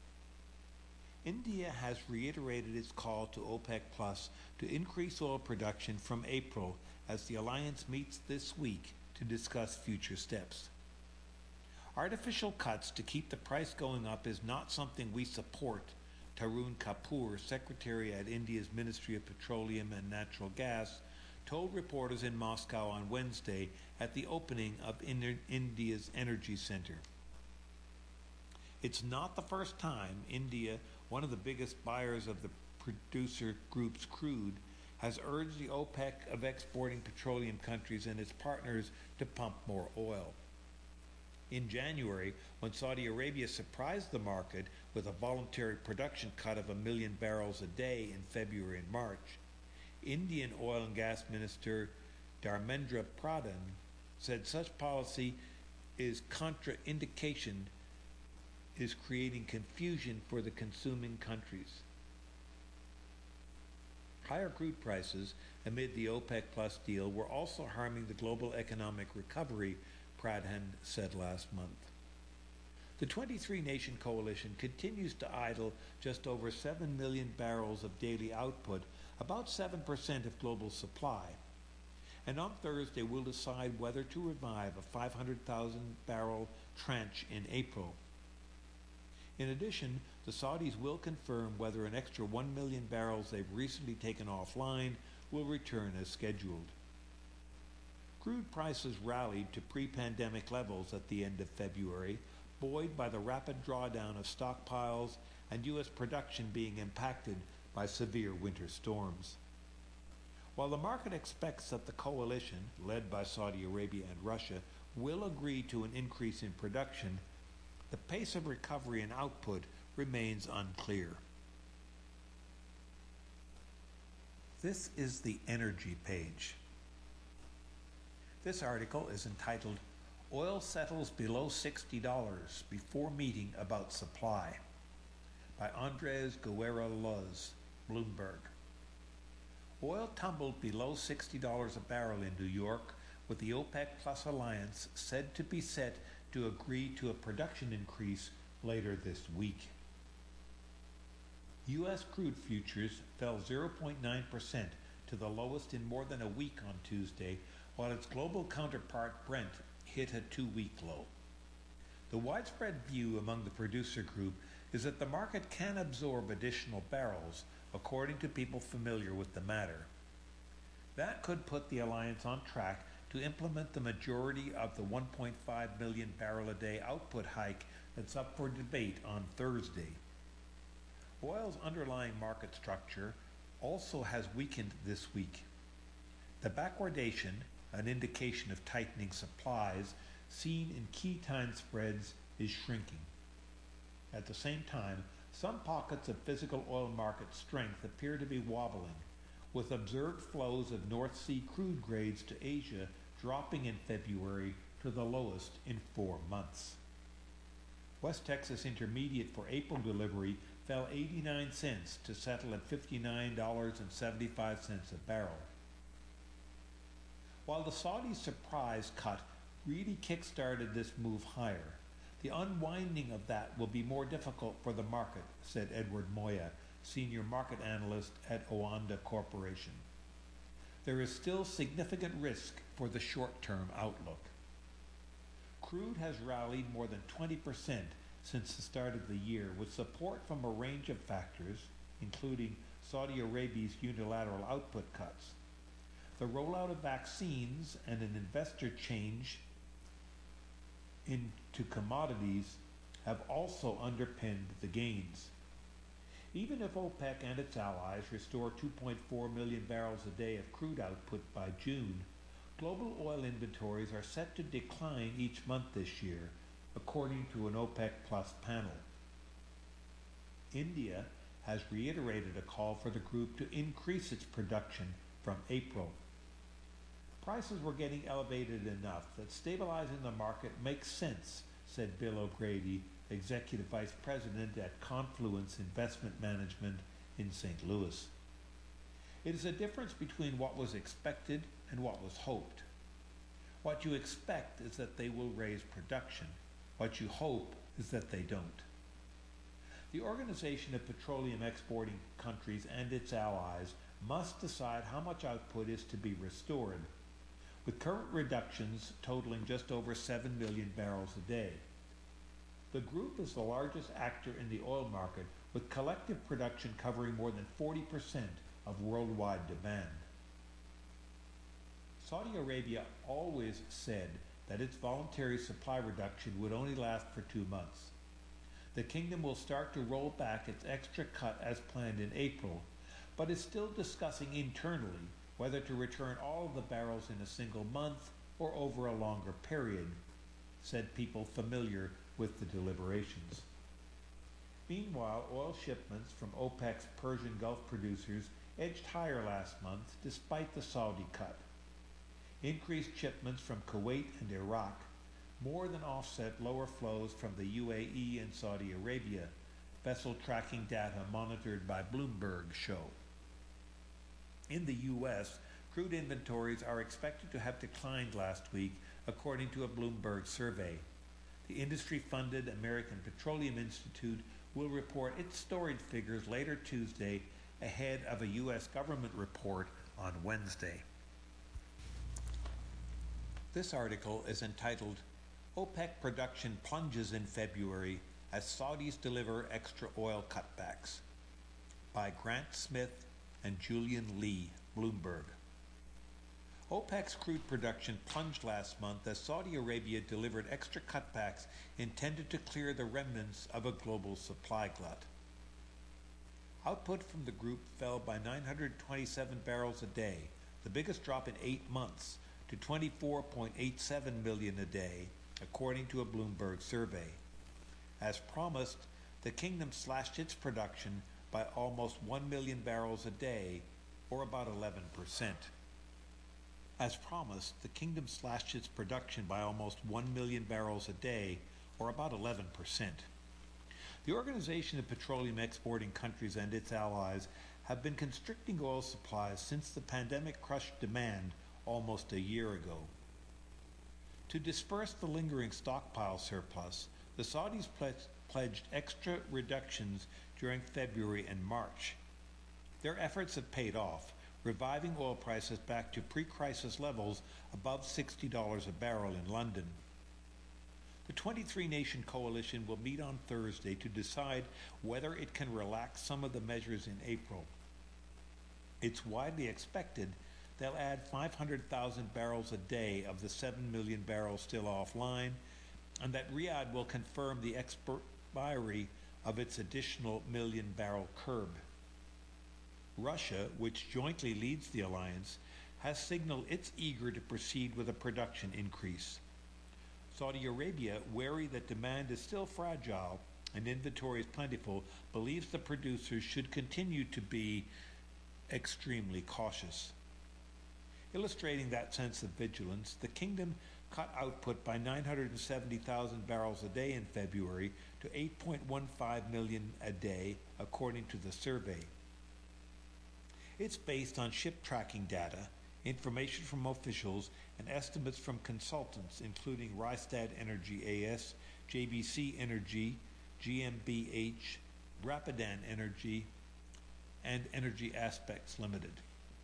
Speaker 2: India has reiterated its call to OPEC Plus to increase oil production from April as the alliance meets this week to discuss future steps. Artificial cuts to keep the price going up is not something we support, Tarun Kapoor, secretary at India's Ministry of Petroleum and Natural Gas, told reporters in Moscow on Wednesday at the opening of India's Energy Center. It's not the first time India, one of the biggest buyers of the producer group's crude, has urged the OPEC of exporting petroleum countries and its partners to pump more oil. In January, when Saudi Arabia surprised the market with a voluntary production cut of a million barrels a day in February and March, Indian Oil and Gas Minister Dharmendra Pradhan said such policy is contraindication is creating confusion for the consuming countries. Higher crude prices amid the OPEC Plus deal were also harming the global economic recovery, Pradhan said last month. The twenty-three nation coalition continues to idle just over seven million barrels of daily output, about seven percent of global supply. And on Thursday will decide whether to revive a five hundred thousand barrel tranche in April. In addition, the Saudis will confirm whether an extra one million barrels they've recently taken offline will return as scheduled. Crude prices rallied to pre-pandemic levels at the end of February, buoyed by the rapid drawdown of stockpiles and U S production being impacted by severe winter storms. While the market expects that the coalition, led by Saudi Arabia and Russia, will agree to an increase in production, the pace of recovery in output remains unclear. This is the energy page. This article is entitled, Oil Settles Below sixty dollars Before Meeting About Supply, by Andres Guerra Luz, Bloomberg. Oil tumbled below sixty dollars a barrel in New York, with the OPEC Plus alliance said to be set to agree to a production increase later this week. U S crude futures fell zero point nine percent to the lowest in more than a week on Tuesday, while its global counterpart Brent hit a two-week low. The widespread view among the producer group is that the market can absorb additional barrels, according to people familiar with the matter. That could put the alliance on track to implement the majority of the one point five million barrel a day output hike that's up for debate on Thursday. Oil's underlying market structure also has weakened this week. The backwardation, an indication of tightening supplies, seen in key time spreads, is shrinking. At the same time, some pockets of physical oil market strength appear to be wobbling, with observed flows of North Sea crude grades to Asia dropping in February to the lowest in four months. West Texas Intermediate for April delivery fell eighty-nine cents to settle at fifty-nine dollars and seventy-five cents a barrel. While the Saudi surprise cut really kick-started this move higher, the unwinding of that will be more difficult for the market, said Edward Moya, senior market analyst at Oanda Corporation. There is still significant risk for the short-term outlook. Crude has rallied more than twenty percent since the start of the year, with support from a range of factors, including Saudi Arabia's unilateral output cuts, the rollout of vaccines, and an investor change into commodities have also underpinned the gains. Even if OPEC and its allies restore two point four million barrels a day of crude output by June, global oil inventories are set to decline each month this year, according to an OPEC Plus panel. India has reiterated a call for the group to increase its production from April. Prices were getting elevated enough that stabilizing the market makes sense, said Bill O'Grady, Executive Vice President at Confluence Investment Management in Saint Louis. It is a difference between what was expected and what was hoped. What you expect is that they will raise production. What you hope is that they don't. The Organization of Petroleum Exporting Countries and its allies must decide how much output is to be restored, with current reductions totaling just over seven million barrels a day. The group is the largest actor in the oil market, with collective production covering more than forty percent of worldwide demand. Saudi Arabia always said that its voluntary supply reduction would only last for two months. The kingdom will start to roll back its extra cut as planned in April, but is still discussing internally whether to return all of the barrels in a single month or over a longer period, said people familiar with the deliberations. Meanwhile, oil shipments from OPEC's Persian Gulf producers edged higher last month despite the Saudi cut. Increased shipments from Kuwait and Iraq more than offset lower flows from the U A E and Saudi Arabia, vessel tracking data monitored by Bloomberg show. In the U S, crude inventories are expected to have declined last week, according to a Bloomberg survey. The industry-funded American Petroleum Institute will report its storage figures later Tuesday ahead of a U S government report on Wednesday. This article is entitled, OPEC Production Plunges in February as Saudis Deliver Extra Oil Cutbacks, by Grant Smith and Julian Lee, Bloomberg. OPEC's crude production plunged last month as Saudi Arabia delivered extra cutbacks intended to clear the remnants of a global supply glut. Output from the group fell by nine hundred twenty-seven barrels a day, the biggest drop in eight months, to twenty-four point eight seven million a day, according to a Bloomberg survey. As promised, the kingdom slashed its production by almost one million barrels a day, or about eleven percent. As promised, the kingdom slashed its production by almost one million barrels a day, or about eleven percent. The Organization of Petroleum Exporting Countries and its allies have been constricting oil supplies since the pandemic crushed demand almost a year ago. To disperse the lingering stockpile surplus, the Saudis ple- pledged extra reductions during February and March. Their efforts have paid off, reviving oil prices back to pre-crisis levels above sixty dollars a barrel in London. The twenty-three nation coalition will meet on Thursday to decide whether it can relax some of the measures in April. It's widely expected they'll add five hundred thousand barrels a day of the seven million barrels still offline, and that Riyadh will confirm the expiry of its additional million barrel curb. Russia, which jointly leads the alliance, has signaled it's eager to proceed with a production increase. Saudi Arabia, wary that demand is still fragile and inventory is plentiful, believes the producers should continue to be extremely cautious. Illustrating that sense of vigilance, the kingdom cut output by nine hundred seventy thousand barrels a day in February to eight point one five million a day, according to the survey. It's based on ship tracking data, information from officials, and estimates from consultants, including Rystad Energy A S, J B C Energy, G M B H, Rapidan Energy, and Energy Aspects Limited.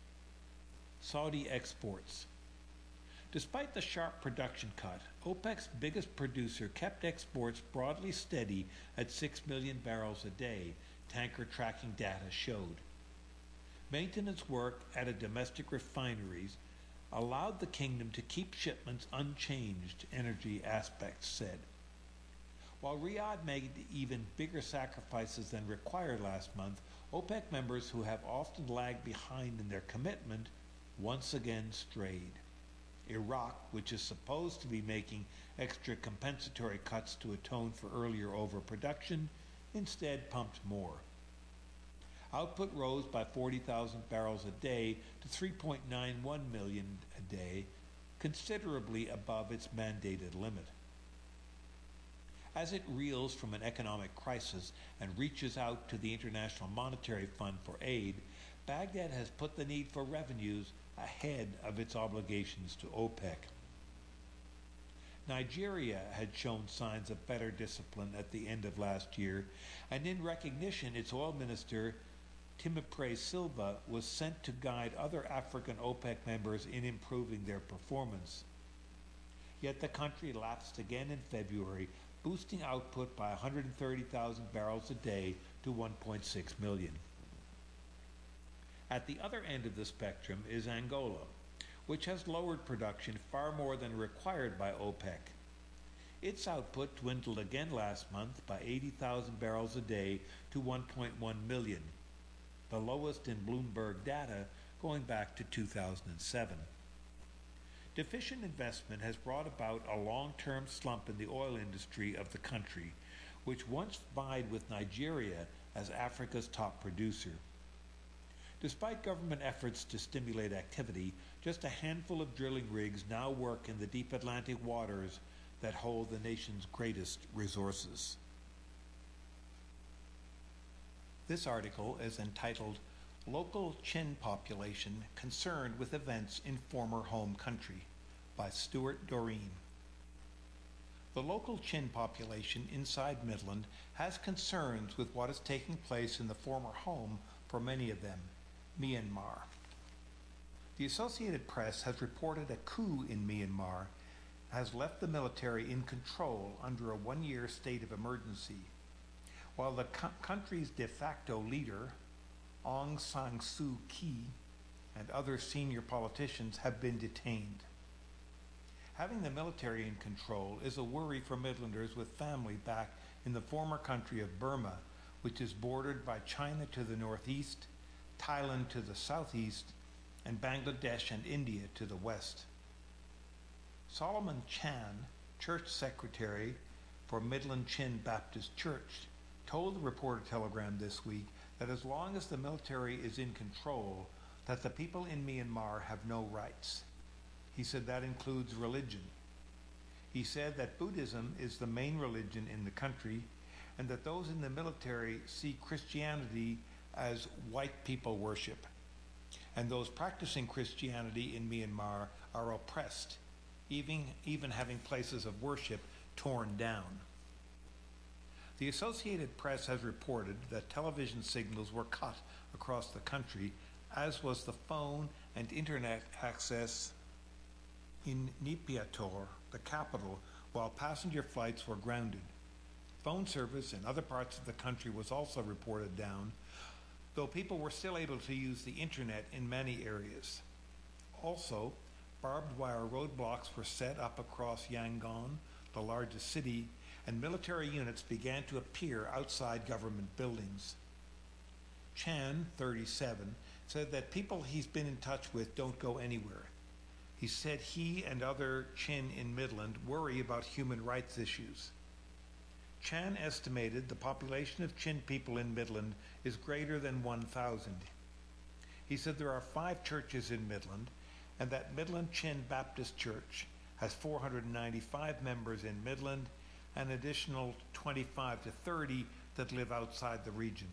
Speaker 2: Saudi exports. Despite the sharp production cut, OPEC's biggest producer kept exports broadly steady at six million barrels a day, tanker tracking data showed. Maintenance work at a domestic refineries allowed the kingdom to keep shipments unchanged, Energy Aspects said. While Riyadh made even bigger sacrifices than required last month, OPEC members who have often lagged behind in their commitment once again strayed. Iraq, which is supposed to be making extra compensatory cuts to atone for earlier overproduction, instead pumped more. Output rose by forty thousand barrels a day to three point nine one million a day, considerably above its mandated limit. As it reels from an economic crisis and reaches out to the International Monetary Fund for aid, Baghdad has put the need for revenues ahead of its obligations to OPEC. Nigeria had shown signs of better discipline at the end of last year, and in recognition, its oil minister, Timipre Silva, was sent to guide other African OPEC members in improving their performance. Yet the country lapsed again in February, boosting output by one hundred thirty thousand barrels a day to one point six million. At the other end of the spectrum is Angola, which has lowered production far more than required by OPEC. Its output dwindled again last month by eighty thousand barrels a day to one point one million, the lowest in Bloomberg data going back to two thousand seven. Deficient investment has brought about a long-term slump in the oil industry of the country, which once vied with Nigeria as Africa's top producer. Despite government efforts to stimulate activity, just a handful of drilling rigs now work in the deep Atlantic waters that hold the nation's greatest resources. This article is entitled Local Chin Population Concerned with Events in Former Home Country by Stuart Doreen. The local Chin population inside Midland has concerns with what is taking place in the former home for many of them, Myanmar. The Associated Press has reported a coup in Myanmar has left the military in control under a one-year state of emergency, while the co- country's de facto leader, Aung San Suu Kyi, and other senior politicians have been detained. Having the military in control is a worry for Midlanders with family back in the former country of Burma, which is bordered by China to the northeast, Thailand to the southeast, and Bangladesh and India to the west. Solomon Chan, church secretary for Midland Chin Baptist Church, told the Reporter Telegram this week that as long as the military is in control, that the people in Myanmar have no rights. He said that includes religion. He said that Buddhism is the main religion in the country and that those in the military see Christianity as white people worship, and those practicing Christianity in Myanmar are oppressed, even, even having places of worship torn down. The Associated Press has reported that television signals were cut across the country, as was the phone and internet access in Naypyidaw, the capital, while passenger flights were grounded. Phone service in other parts of the country was also reported down, though people were still able to use the internet in many areas. Also, barbed wire roadblocks were set up across Yangon, the largest city, and military units began to appear outside government buildings. Chan, thirty-seven, said that people he's been in touch with don't go anywhere. He said he and other Chin in Midland worry about human rights issues. Chan estimated the population of Chin people in Midland is greater than one thousand. He said there are five churches in Midland, and that Midland Chin Baptist Church has four hundred ninety-five members in Midland, and an additional twenty-five to thirty that live outside the region.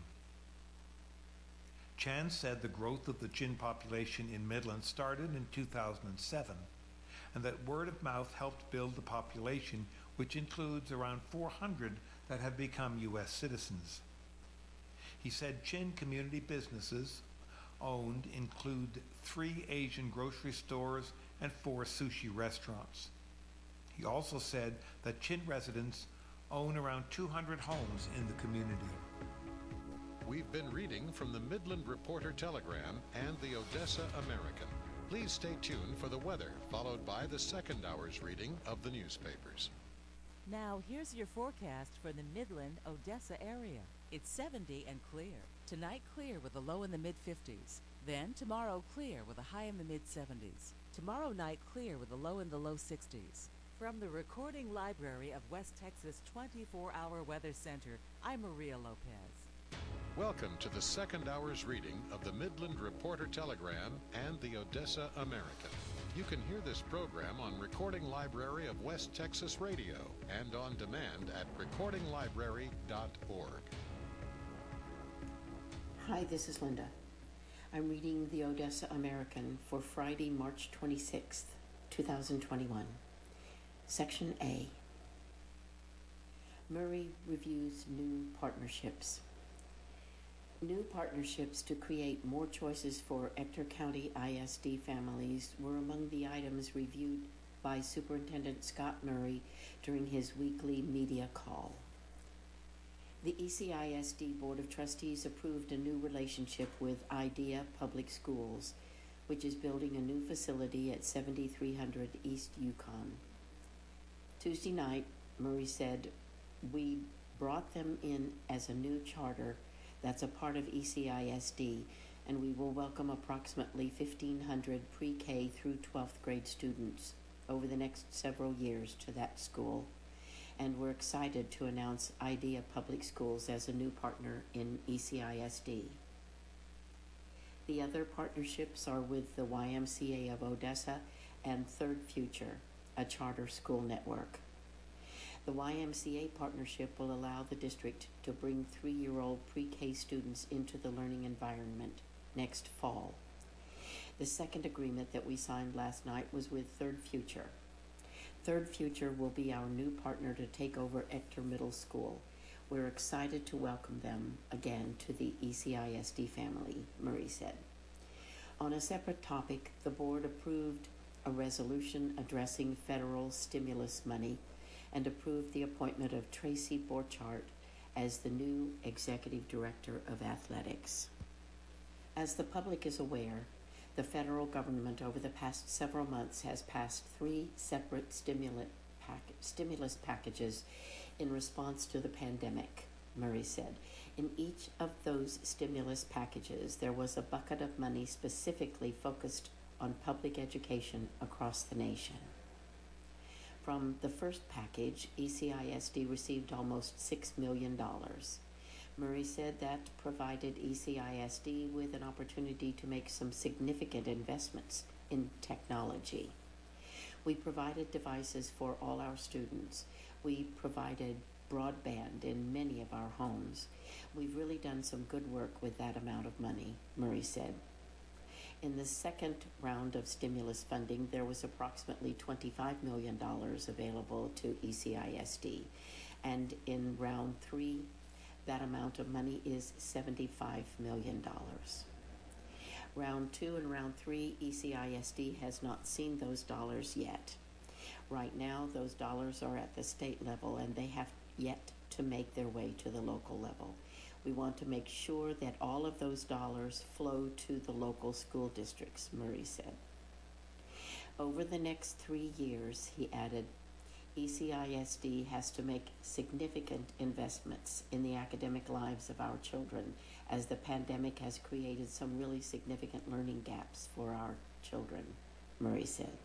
Speaker 2: Chan said the growth of the Chin population in Midland started in two thousand seven, and that word of mouth helped build the population, which includes around four hundred that have become U S citizens. He said Chin community businesses owned include three Asian grocery stores and four sushi restaurants. He also said that Chin residents own around two hundred homes in the community.
Speaker 3: We've been reading from the Midland Reporter Telegram and the Odessa American. Please stay tuned for the weather, followed by the second hour's reading of the newspapers.
Speaker 4: Now, here's your forecast for the Midland, Odessa area. It's seventy and clear. Tonight, clear with a low in the mid fifties. Then, tomorrow, clear with a high in the mid seventies. Tomorrow night, clear with a low in the low sixties. From the Recording Library of West Texas twenty-four hour Weather Center, I'm Maria Lopez.
Speaker 3: Welcome to the second hour's reading of the Midland Reporter Telegram and the Odessa American. You can hear this program on Recording Library of West Texas Radio and on demand at recording library dot org.
Speaker 5: Hi, this is Linda. I'm reading the Odessa American for Friday, March twenty-sixth, two thousand twenty-one. Section A. Murray reviews new partnerships. New partnerships to create more choices for Ector County I S D families were among the items reviewed by Superintendent Scott Murray during his weekly media call. The E C I S D Board of Trustees approved a new relationship with IDEA Public Schools, which is building a new facility at seventy-three hundred East Yukon. Tuesday night, Murray said, "We brought them in as a new charter that's a part of E C I S D, and we will welcome approximately fifteen hundred pre-K through twelfth grade students over the next several years to that school. And we're excited to announce IDEA Public Schools as a new partner in E C I S D. The other partnerships are with the Y M C A of Odessa and Third Future, a charter school network. The Y M C A partnership will allow the district to bring three-year-old pre-K students into the learning environment next fall. The second agreement that we signed last night was with Third Future. Third Future will be our new partner to take over Ector Middle School. We're excited to welcome them again to the E C I S D family," Murray said. On a separate topic, the board approved a resolution addressing federal stimulus money and approved the appointment of Tracy Borchardt as the new executive director of athletics. As the public is aware, the federal government over the past several months has passed three separate stimulus, pack- stimulus packages in response to the pandemic, Murray said. In each of those stimulus packages, there was a bucket of money specifically focused on public education across the nation. From the first package, E C I S D received almost six million dollars. Murray said that provided E C I S D with an opportunity to make some significant investments in technology. We provided devices for all our students. We provided broadband in many of our homes. We've really done some good work with that amount of money, Murray said. In the second round of stimulus funding, there was approximately twenty-five million dollars available to E C I S D. And in round three, that amount of money is seventy-five million dollars. Round two and round three, E C I S D has not seen those dollars yet. Right now, those dollars are at the state level and they have yet to make their way to the local level. We want to make sure that all of those dollars flow to the local school districts, Murray said. Over the next three years, he added, E C I S D has to make significant investments in the academic lives of our children, as the pandemic has created some really significant learning gaps for our children, Murray said.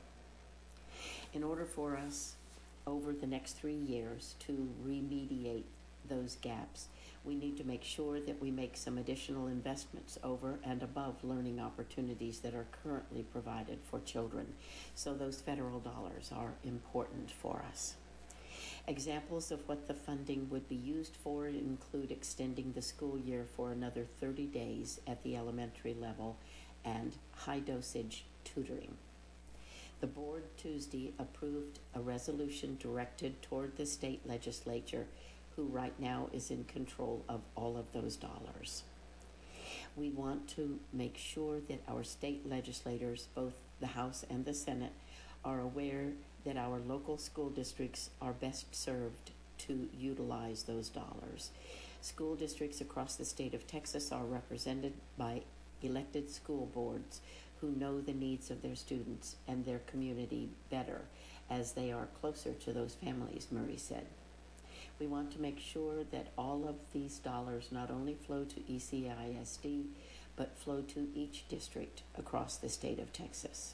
Speaker 5: In order for us, over the next three years, to remediate those gaps, we need to make sure that we make some additional investments over and above learning opportunities that are currently provided for children. So those federal dollars are important for us. Examples of what the funding would be used for include extending the school year for another thirty days at the elementary level and high-dosage tutoring. The board Tuesday approved a resolution directed toward the state legislature, who right now is in control of all of those dollars. We want to make sure that our state legislators, both the House and the Senate, are aware that our local school districts are best served to utilize those dollars. School districts across the state of Texas are represented by elected school boards who know the needs of their students and their community better, as they are closer to those families, Murray said. We want to make sure that all of these dollars not only flow to E C I S D, but flow to each district across the state of Texas.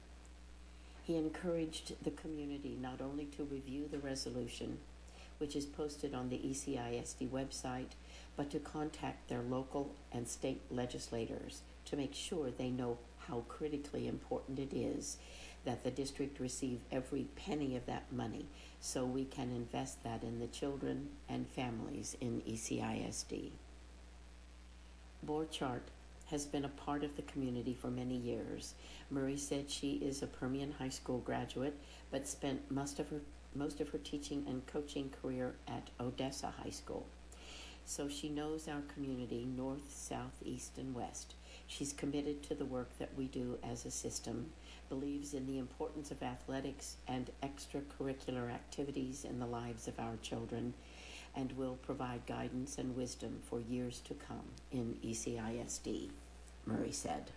Speaker 5: He encouraged the community not only to review the resolution, which is posted on the E C I S D website, but to contact their local and state legislators to make sure they know how critically important it is that the district receive every penny of that money so we can invest that in the children and families in E C I S D. Borchardt has been a part of the community for many years. Murray said she is a Permian High School graduate, but spent most of her most of her teaching and coaching career at Odessa High School. So she knows our community north, south, east, and west. She's committed to the work that we do as a system, believes in the importance of athletics and extracurricular activities in the lives of our children, and will provide guidance and wisdom for years to come in E C I S D, Murray said.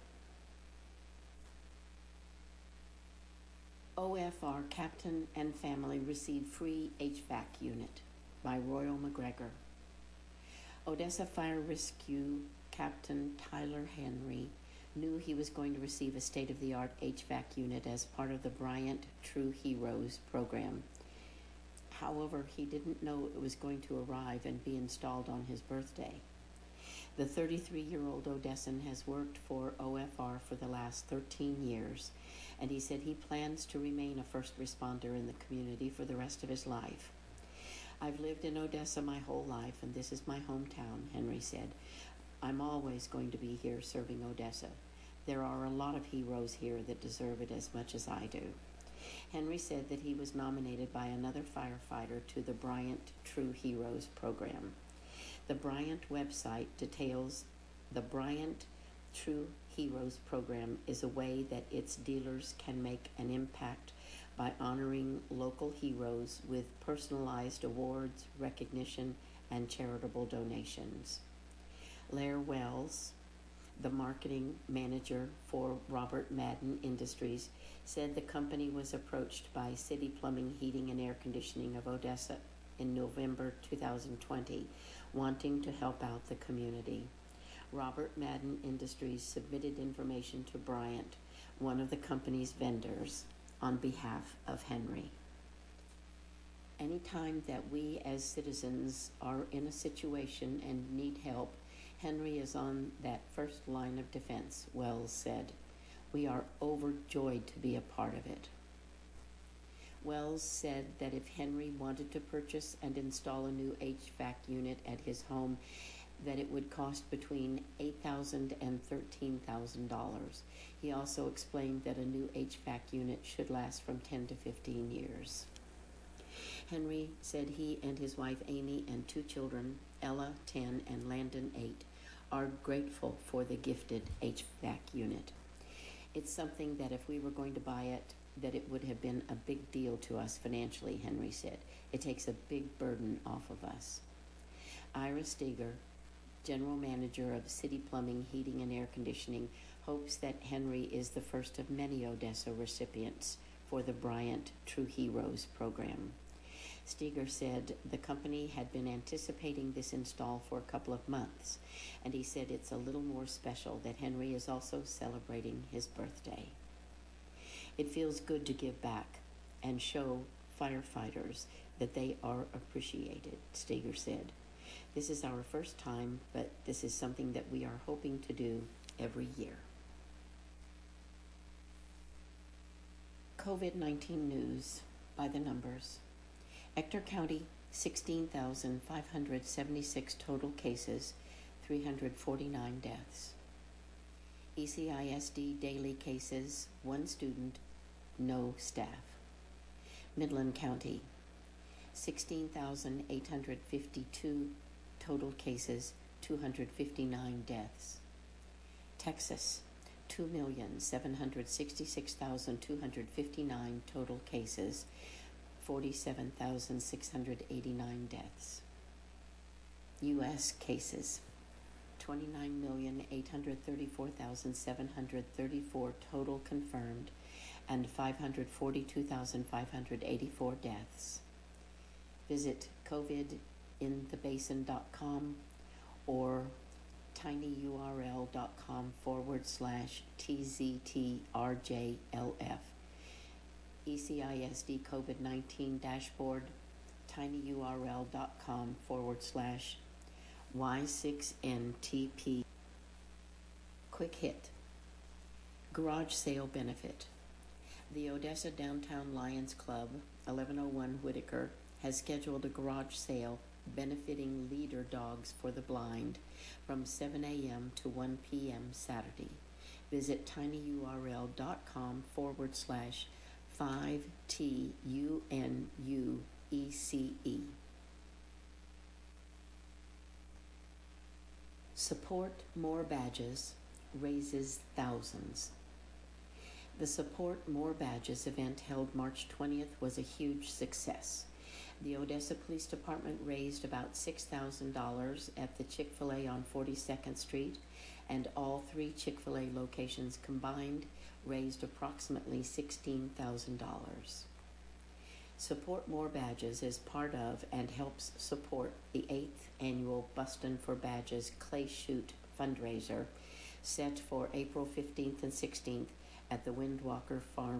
Speaker 5: O F R captain and family receive free H V A C unit by Royal McGregor. Odessa Fire Rescue Captain Tyler Henry knew he was going to receive a state-of-the-art H V A C unit as part of the Bryant True Heroes program. However, he didn't know it was going to arrive and be installed on his birthday. The thirty-three-year-old Odessan has worked for O F R for the last thirteen years, and he said he plans to remain a first responder in the community for the rest of his life. I've lived in Odessa my whole life, and this is my hometown, Henry said. I'm always going to be here serving Odessa. There are a lot of heroes here that deserve it as much as I do. Henry said that he was nominated by another firefighter to the Bryant True Heroes program. The Bryant website details the Bryant True Heroes program is a way that its dealers can make an impact by honoring local heroes with personalized awards, recognition, and charitable donations. Lair Wells, the marketing manager for Robert Madden Industries, said the company was approached by City Plumbing, Heating, and Air Conditioning of Odessa in November two thousand twenty, wanting to help out the community. Robert Madden Industries submitted information to Bryant, one of the company's vendors, on behalf of Henry. Anytime that we as citizens are in a situation and need help, Henry is on that first line of defense, Wells said. We are overjoyed to be a part of it. Wells said that if Henry wanted to purchase and install a new H V A C unit at his home, that it would cost between eight thousand dollars and thirteen thousand dollars. He also explained that a new H V A C unit should last from ten to fifteen years. Henry said he and his wife Amy and two children, Ella, ten, and Landon, eight, are grateful for the gifted H V A C unit. It's something that if we were going to buy it, that it would have been a big deal to us financially, Henry said. It takes a big burden off of us. Ira Steger, General Manager of City Plumbing, Heating, and Air Conditioning, hopes that Henry is the first of many Odessa recipients for the Bryant True Heroes program. Steger said the company had been anticipating this install for a couple of months, and he said it's a little more special that Henry is also celebrating his birthday. It feels good to give back and show firefighters that they are appreciated, Steger said. This is our first time, but this is something that we are hoping to do every year. COVID nineteen news by the numbers. Ector County, sixteen thousand five hundred seventy-six total cases, three hundred forty-nine deaths. E C I S D daily cases, one student, no staff. Midland County, sixteen thousand eight hundred fifty-two total cases, two hundred fifty-nine deaths. Texas, two million seven hundred sixty-six thousand two hundred fifty-nine total cases, forty-seven thousand six hundred eighty-nine deaths. U S cases, twenty-nine million eight hundred thirty-four thousand seven hundred thirty-four total confirmed, and five hundred forty-two thousand five hundred eighty-four deaths. Visit covid in the basin dot com or tinyurl.com forward slash tztrjlf. E C I S D COVID nineteen dashboard, tinyurl.com forward slash Y six N T P. Quick hit. Garage sale benefit. The Odessa Downtown Lions Club, eleven oh one Whitaker, has scheduled a garage sale benefiting Leader Dogs for the Blind from seven a.m. to one p.m. Saturday. Visit tinyurl.com forward slash 5TUNUECE. Support more badges raises thousands. The Support More Badges event held March twentieth was a huge success. The Odessa Police Department raised about six thousand dollars at the Chick-fil-A on forty-second Street, and all three Chick-fil-A locations combined raised approximately sixteen thousand dollars. Support More Badges is part of and helps support the eighth annual Bustin' for Badges Clay Shoot fundraiser set for April fifteenth and sixteenth at the Windwalker Farm